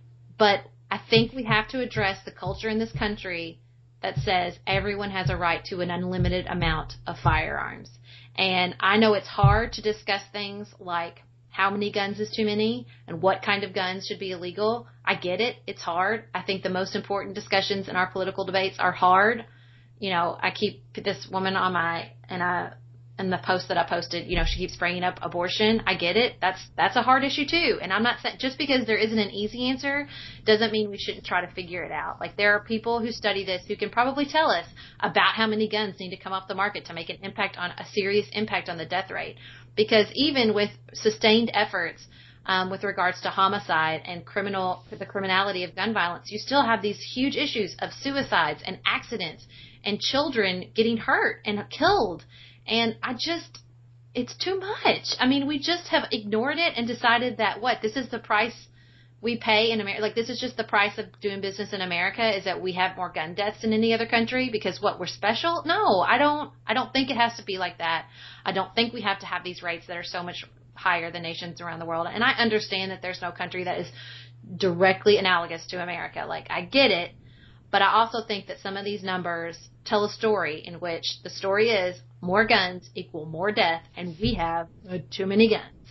but I think we have to address the culture in this country that says everyone has a right to an unlimited amount of firearms. And I know it's hard to discuss things like how many guns is too many and what kind of guns should be illegal. I get it. It's hard. I think the most important discussions in our political debates are hard. You know, I keep this woman on my, and I, in the post that I posted, you know, she keeps bringing up abortion. I get it. That's, that's a hard issue too. And I'm not saying, just because there isn't an easy answer doesn't mean we shouldn't try to figure it out. Like, there are people who study this who can probably tell us about how many guns need to come off the market to make an impact on, a serious impact on the death rate. Because even with sustained efforts, um, with regards to homicide and criminal, the criminality of gun violence, you still have these huge issues of suicides and accidents and children getting hurt and killed. And I just, it's too much. I mean, we just have ignored it and decided that, what, this is the price we pay in America? Like, this is just the price of doing business in America, is that we have more gun deaths than any other country because, what, we're special? No, I don't, I don't think it has to be like that. I don't think we have to have these rates that are so much higher than nations around the world. And I understand that there's no country that is directly analogous to America. Like, I get it. But I also think that some of these numbers tell a story in which the story is more guns equal more death, and we have too many guns.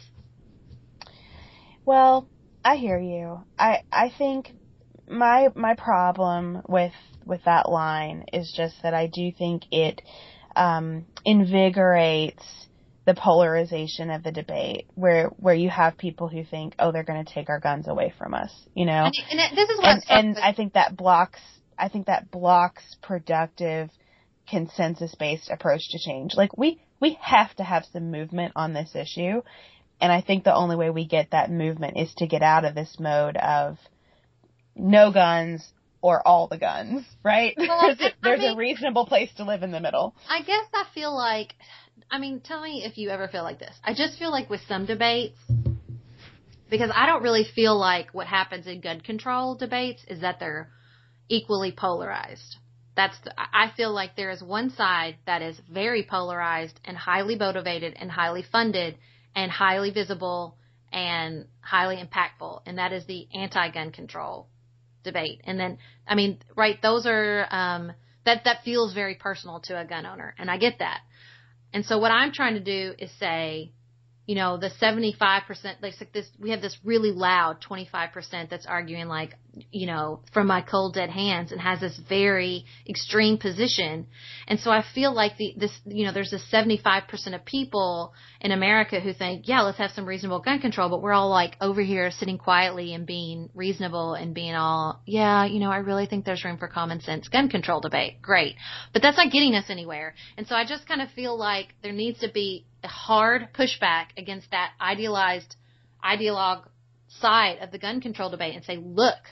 Well, I hear you. I I think my my problem with with that line is just that I do think it um, invigorates the polarization of the debate, where where you have people who think, oh, they're going to take our guns away from us, you know. And, and this is what and, and I think that blocks. I think that blocks productive, consensus-based approach to change. Like, we, we have to have some movement on this issue. And I think the only way we get that movement is to get out of this mode of no guns or all the guns, right? Well, there's a, there's I mean, a reasonable place to live in the middle. I guess I feel like, I mean, tell me if you ever feel like this. I just feel like with some debates, because I don't really feel like what happens in gun control debates is that they're equally polarized. That's the, I feel like there is one side that is very polarized and highly motivated and highly funded and highly visible and highly impactful, and that is the anti-gun control debate. And then, I mean, right, those are, um, that, that feels very personal to a gun owner, and I get that. And so what I'm trying to do is say, you know, the seventy-five percent, like this, we have this really loud twenty-five percent that's arguing like, you know, from my cold dead hands, and has this very extreme position. And so I feel like the, this, you know, there's this seventy-five percent of people in America who think, yeah, let's have some reasonable gun control, but we're all like over here sitting quietly and being reasonable and being all, yeah, you know, I really think there's room for common sense gun control debate. Great. But that's not getting us anywhere. And so I just kind of feel like there needs to be a hard pushback against that idealized ideologue side of the gun control debate and say, look,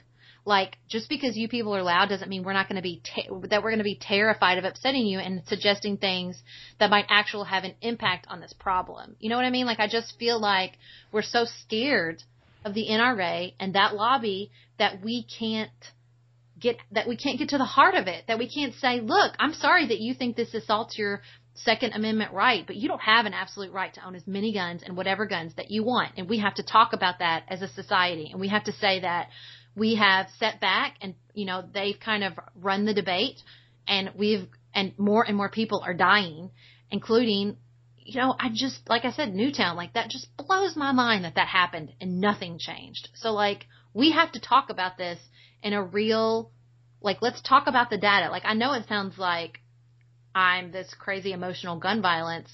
Like, just because you people are loud doesn't mean we're not going to be, te- that we're going to be terrified of upsetting you and suggesting things that might actually have an impact on this problem. You know what I mean? Like, I just feel like we're so scared of the N R A and that lobby that we can't get, that we can't get to the heart of it, that we can't say, look, I'm sorry that you think this assaults your Second Amendment right, but you don't have an absolute right to own as many guns and whatever guns that you want. And we have to talk about that as a society. And we have to say that we have set back and, you know, they've kind of run the debate and we've, and more and more people are dying, including, you know, I just, like I said, Newtown, like that just blows my mind that that happened and nothing changed. So like, we have to talk about this in a real, like, let's talk about the data. Like, I know it sounds like I'm this crazy emotional gun violence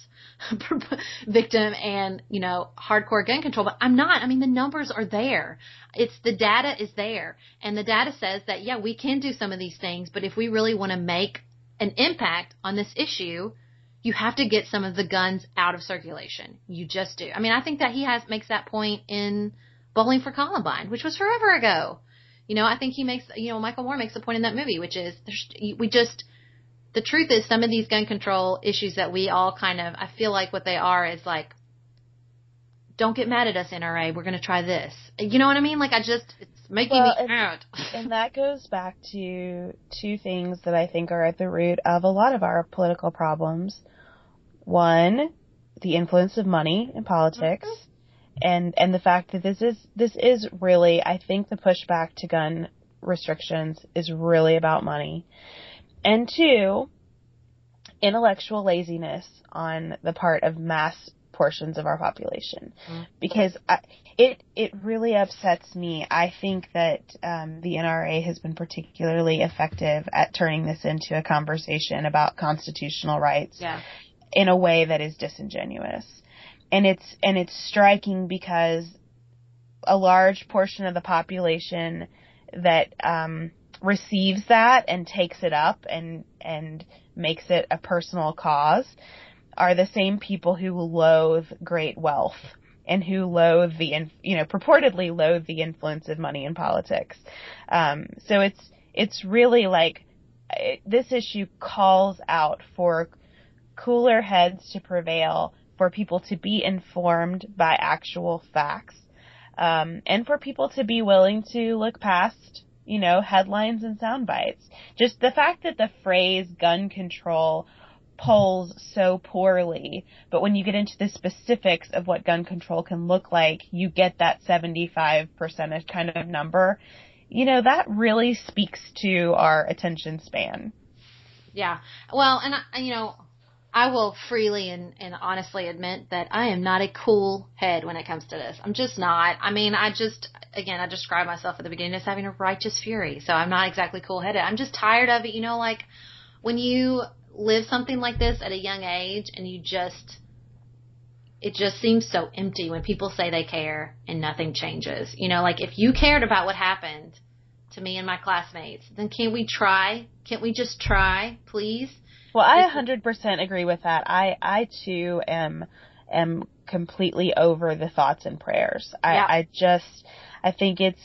victim and, you know, hardcore gun control, but I'm not. I mean, the numbers are there. It's the data is there. And the data says that, yeah, we can do some of these things, but if we really want to make an impact on this issue, you have to get some of the guns out of circulation. You just do. I mean, I think that he has, makes that point in Bowling for Columbine, which was forever ago. You know, I think he makes, you know, Michael Moore makes a point in that movie, which is there's, we just, the truth is some of these gun control issues that we all kind of, I feel like what they are is like, don't get mad at us, N R A. We're going to try this. You know what I mean? Like, I just, it's making well, me out. And that goes back to two things that I think are at the root of a lot of our political problems. One, the influence of money in politics. Mm-hmm. And, and the fact that this is, this is really, I think the pushback to gun restrictions is really about money. And two, intellectual laziness on the part of mass portions of our population. Mm-hmm. Because I, it it really upsets me. I think that um, the N R A has been particularly effective at turning this into a conversation about constitutional rights yeah. in a way that is disingenuous. And it's and it's striking because a large portion of the population that um, receives that and takes it up and and makes it a personal cause are the same people who loathe great wealth and who loathe the, you know, purportedly loathe the influence of money in politics. Um, so it's it's really like it, this issue calls out for cooler heads to prevail, for people to be informed by actual facts, um, and for people to be willing to look past, you know, headlines and sound bites. Just the fact that the phrase gun control polls so poorly, but when you get into the specifics of what gun control can look like, you get that seventy-five percent kind of number. You know, that really speaks to our attention span. Yeah. Well, and I, you know, I will freely and, and honestly admit that I am not a cool head when it comes to this. I'm just not. I mean, I just, again, I described myself at the beginning as having a righteous fury. So I'm not exactly cool-headed. I'm just tired of it. You know, like when you live something like this at a young age and you just, it just seems so empty when people say they care and nothing changes. You know, like if you cared about what happened to me and my classmates, then can we try? Can't we just try, please? Well, I one hundred percent agree with that. I, I too am, am completely over the thoughts and prayers. I, yeah. I just, I think it's,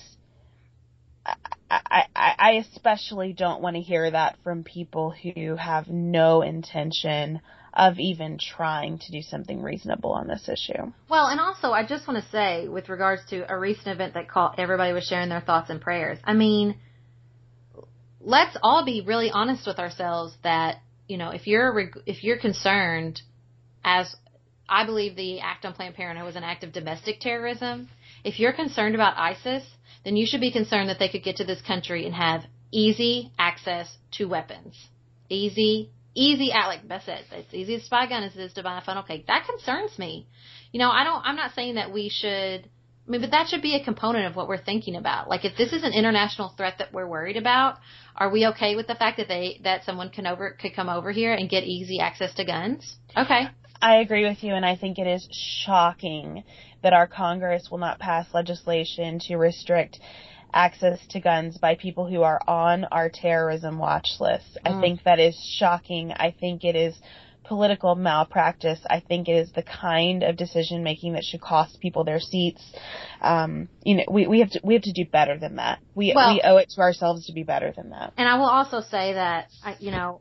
I, I, I especially don't want to hear that from people who have no intention of even trying to do something reasonable on this issue. Well, and also I just want to say with regards to a recent event that called, everybody was sharing their thoughts and prayers. I mean, let's all be really honest with ourselves that, you know, if you're, if you're concerned, as I believe the act on Planned Parenthood was an act of domestic terrorism, if you're concerned about ISIS, then you should be concerned that they could get to this country and have easy access to weapons. Easy, easy, like Beth said, it's easy to spy a gun as it is to buy a funnel cake. That concerns me. You know, I don't, I'm not saying that we should, I mean, but that should be a component of what we're thinking about. Like, if this is an international threat that we're worried about, are we okay with the fact that they, that someone can over, could come over here and get easy access to guns? Okay. I agree with you, and I think it is shocking that our Congress will not pass legislation to restrict access to guns by people who are on our terrorism watch list. Mm. I think that is shocking. I think it is political malpractice. I think it is the kind of decision making that should cost people their seats. Um, you know, we, we have to, we have to do better than that. We, well, we owe it to ourselves to be better than that. And I will also say that, you know,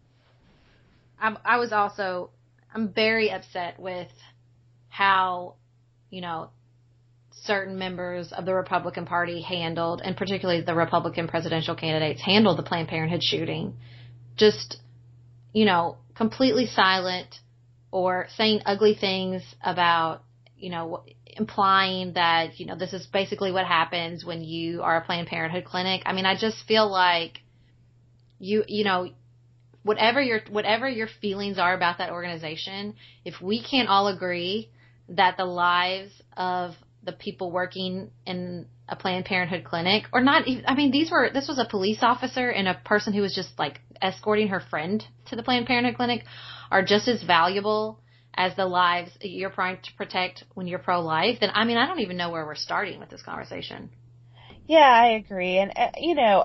I, I was also, I'm very upset with how, you know, certain members of the Republican Party handled, and particularly the Republican presidential candidates handled the Planned Parenthood shooting. Just, you know, completely silent or saying ugly things about, you know, implying that, you know, this is basically what happens when you are a Planned Parenthood clinic. I mean, I just feel like you, you know, whatever your, whatever your feelings are about that organization, if we can't all agree that the lives of the people working in a Planned Parenthood clinic, or not even, I mean, these were, this was a police officer and a person who was just like escorting her friend to the Planned Parenthood clinic, are just as valuable as the lives you're trying to protect when you're pro-life, then, I mean, I don't even know where we're starting with this conversation. Yeah, I agree. And, uh, you know,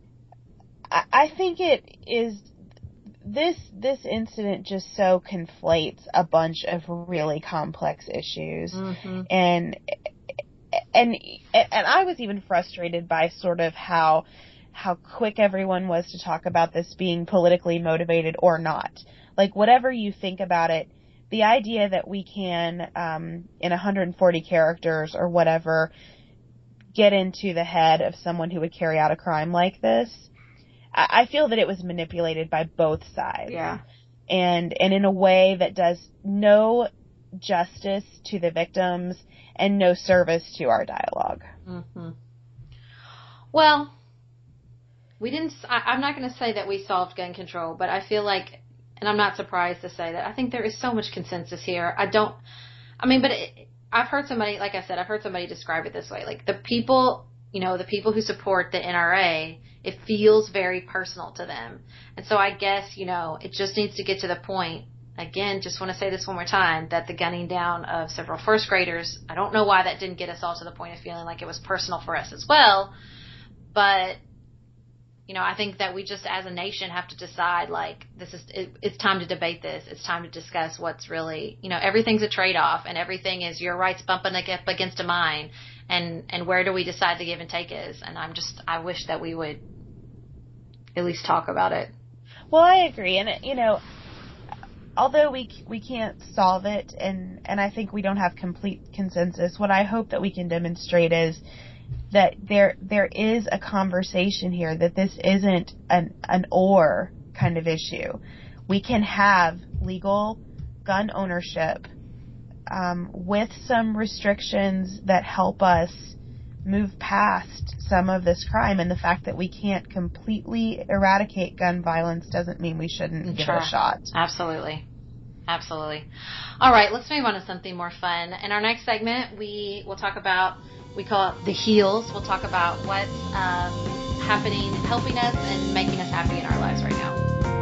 I, I think it is, this, this incident just so conflates a bunch of really complex issues. Mm-hmm. And, and, and I was even frustrated by sort of how, how quick everyone was to talk about this being politically motivated or not. Like, whatever you think about it, the idea that we can, um, in one hundred forty characters or whatever, get into the head of someone who would carry out a crime like this, I, I feel that it was manipulated by both sides. Yeah. And, and in a way that does no justice to the victims and no service to our dialogue. Mm-hmm. Well, we didn't, I, I'm not going to say that we solved gun control, but I feel like, and I'm not surprised to say that, I think there is so much consensus here. I don't, I mean, but it, I've heard somebody, like I said, I've heard somebody describe it this way. Like, the people, you know, the people who support the N R A, it feels very personal to them. And so I guess, you know, it just needs to get to the point, again, just want to say this one more time, that the gunning down of several first graders, I don't know why that didn't get us all to the point of feeling like it was personal for us as well. But, you know, I think that we just as a nation have to decide, like, this is, it, it's time to debate this. It's time to discuss what's really, you know, everything's a trade-off, and everything is your rights bumping up against a mine. And, and where do we decide the give and take is? And I'm just, I wish that we would at least talk about it. Well, I agree. And, you know, although we we can't solve it, and, and I think we don't have complete consensus, what I hope that we can demonstrate is that there there is a conversation here, that this isn't an an or kind of issue. We can have legal gun ownership um, with some restrictions that help us move past some of this crime, and the fact that we can't completely eradicate gun violence doesn't mean we shouldn't give sure. it a shot. Absolutely. Absolutely. All right, let's move on to something more fun. In our next segment, we will talk about, we call it the heels. We'll talk about what's um, happening, helping us, and making us happy in our lives right now.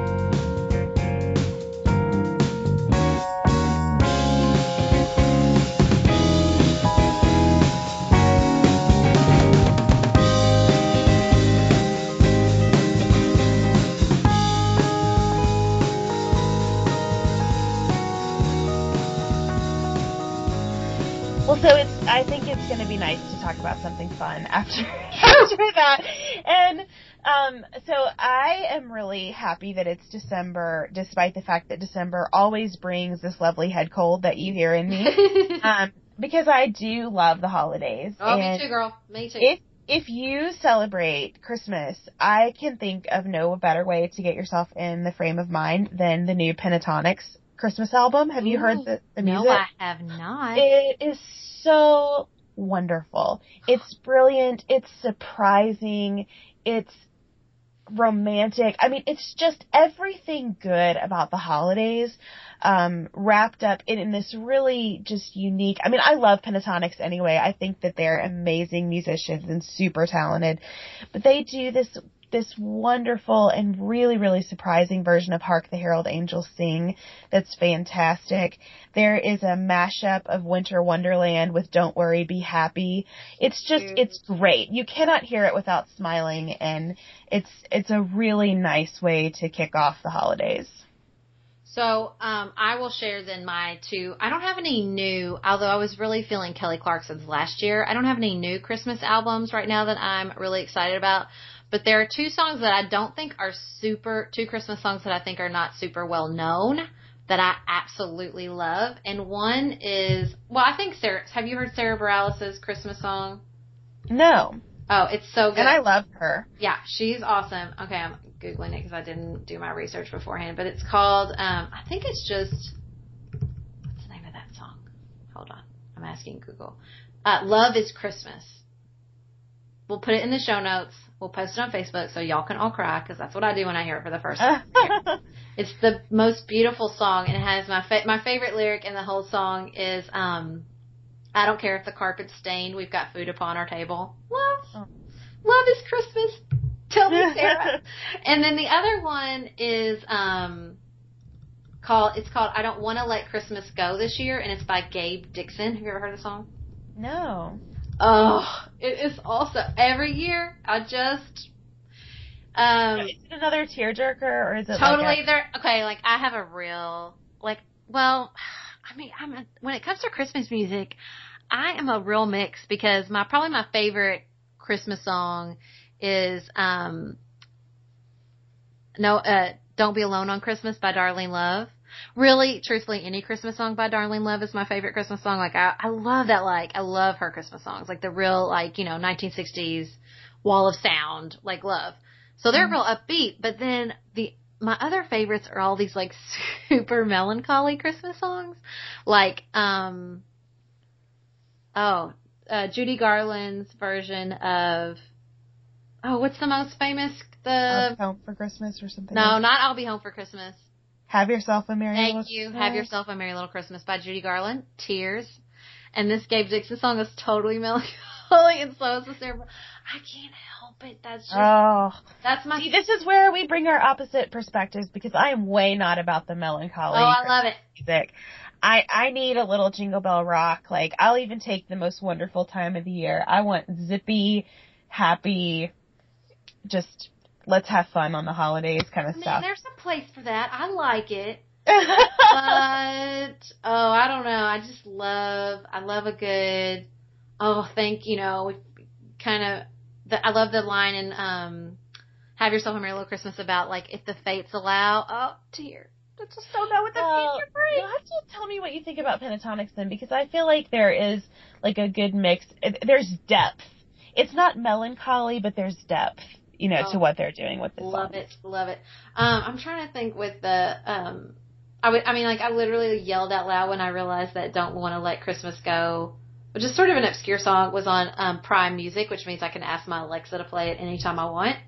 Well, so it's, I think it's going to be nice to talk about something fun after, after that. And, um, so I am really happy that it's December, despite the fact that December always brings this lovely head cold that you hear in me. um, because I do love the holidays. Oh, and me too, girl. Me too. If, if you celebrate Christmas, I can think of no better way to get yourself in the frame of mind than the new Pentatonix Christmas album. Have you Ooh, heard the, the music? No, I have not. It is so wonderful. It's brilliant. It's surprising. It's romantic. I mean, it's just everything good about the holidays, um, wrapped up in, in this really just unique, I mean, I love Pentatonix anyway. I think that they're amazing musicians and super talented, but they do this this wonderful and really, really surprising version of Hark the Herald Angels Sing that's fantastic. There is a mashup of Winter Wonderland with Don't Worry, Be Happy. It's just, it's great. You cannot hear it without smiling, and it's it's a really nice way to kick off the holidays. So um, I will share then my two. I don't have any new, although I was really feeling Kelly Clarkson's last year. I don't have any new Christmas albums right now that I'm really excited about. But there are two songs that I don't think are super, two Christmas songs that I think are not super well known that I absolutely love. And one is, well, I think Sarah, have you heard Sarah Bareilles' Christmas song? No. Oh, it's so good. And I love her. Yeah, she's awesome. Okay, I'm Googling it because I didn't do my research beforehand. But it's called, um, I think it's just, what's the name of that song? Hold on. I'm asking Google. Uh, Love is Christmas. We'll put it in the show notes. We'll post it on Facebook so y'all can all cry because that's what I do when I hear it for the first time. It's the most beautiful song, and it has my fa- my favorite lyric in the whole song is, um, I don't care if the carpet's stained, we've got food upon our table. Love. Oh. Love is Christmas. Tell me, Sarah. And then the other one is um, called, it's called I Don't Want to Let Christmas Go This Year, and it's by Gabe Dixon. Have you ever heard the song? No. Oh, it is also, every year, I just, um. Is it another tearjerker, or is it totally, like a- there, okay, like, I have a real, like, well, I mean, I'm a, when it comes to Christmas music, I am a real mix because my, probably my favorite Christmas song is, um, no, uh, Don't Be Alone on Christmas by Darlene Love. Really, truthfully, any Christmas song by Darlene Love is my favorite Christmas song. Like, I, I love that, like, I love her Christmas songs. Like, the real, like, you know, nineteen sixties wall of sound, like, love. So they're mm. real upbeat, but then the, my other favorites are all these, like, super melancholy Christmas songs. Like, um, oh, uh, Judy Garland's version of, oh, what's the most famous? The I'll Be Home for Christmas or something. No, else. not I'll Be Home for Christmas. Have Yourself a Merry Thank Little you. Christmas. Have Yourself a Merry Little Christmas by Judy Garland. Tears. And this Gabe Dixon song is totally melancholy, and so is the Sarah. I can't help it. That's just, oh, that's my. See, this is where we bring our opposite perspectives because I am way not about the melancholy. Oh, I love it. Music. I I need a little Jingle Bell Rock. Like, I'll even take the most wonderful time of the year. I want zippy, happy, just. Let's have fun on the holidays kind of I mean, stuff. there's a place for that. I like it. But, oh, I don't know. I just love, I love a good, oh, thank, you know, kind of, the, I love the line in um, Have Yourself a Merry Little Christmas about, like, if the fates allow, oh, dear. I just don't know what the well, future brings. You'll have to tell me what you think about Pentatonics then, because I feel like there is, like, a good mix. There's depth. It's not melancholy, but there's depth. You know, oh, to what they're doing with this love song. it, love it. Um, I'm trying to think with the, um, I would, I mean, like, I literally yelled out loud when I realized that Don't Want to Let Christmas Go, which is sort of an obscure song, was on um, Prime Music, which means I can ask my Alexa to play it anytime I want.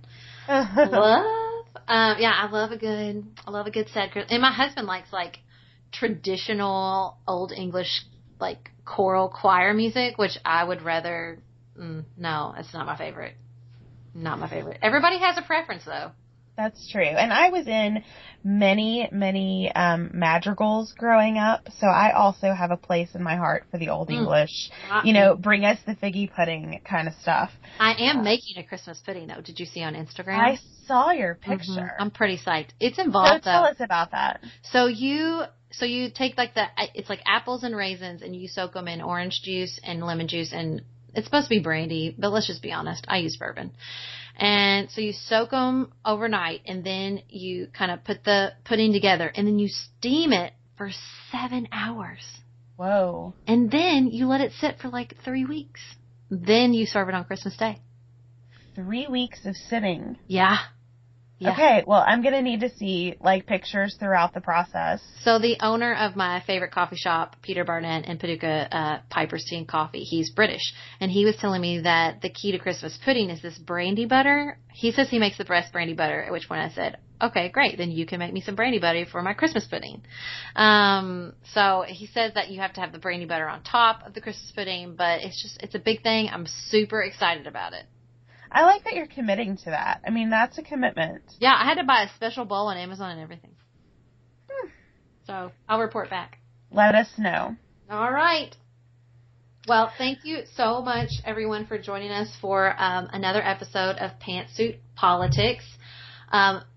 love, um, yeah, I love a good, I love a good sad Christmas. And my husband likes, like, traditional Old English, like, choral choir music, which I would rather, mm, no, it's not my favorite. Not my favorite. Everybody has a preference, though. That's true. And I was in many, many um, madrigals growing up, so I also have a place in my heart for the Old mm. English, uh, you know, bring us the figgy pudding kind of stuff. I am uh, making a Christmas pudding, though. Did you see on Instagram? I saw your picture. Mm-hmm. I'm pretty psyched. It's involved, so tell though. us about that. So you... So you take, like, the... It's like apples and raisins, and you soak them in orange juice and lemon juice, and it's supposed to be brandy, but let's just be honest. I use bourbon. And so you soak them overnight, and then you kind of put the pudding together, and then you steam it for seven hours. Whoa. And then you let it sit for like three weeks. Then you serve it on Christmas Day. Three weeks of sitting. Yeah. Yeah. Okay, well, I'm going to need to see, like, pictures throughout the process. So the owner of my favorite coffee shop, Peter Barnett in Paducah, uh, Piper's Tea and Coffee, he's British. And he was telling me that the key to Christmas pudding is this brandy butter. He says he makes the best brandy butter, at which point I said, okay, great, then you can make me some brandy butter for my Christmas pudding. Um, so he says that you have to have the brandy butter on top of the Christmas pudding, but it's just, it's a big thing. I'm super excited about it. I like that you're committing to that. I mean, that's a commitment. Yeah, I had to buy a special bowl on Amazon and everything. Hmm. So I'll report back. Let us know. All right. Well, thank you so much, everyone, for joining us for um, another episode of Pantsuit Politics. Um,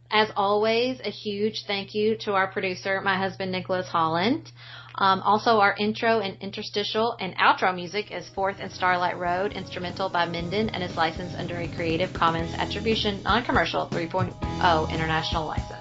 As always, a huge thank you to our producer, my husband, Nicholas Holland. Um, also, our intro and interstitial and outro music is Fourth and Starlight Road, instrumental by Minden, and is licensed under a Creative Commons Attribution Non-Commercial three point oh International License.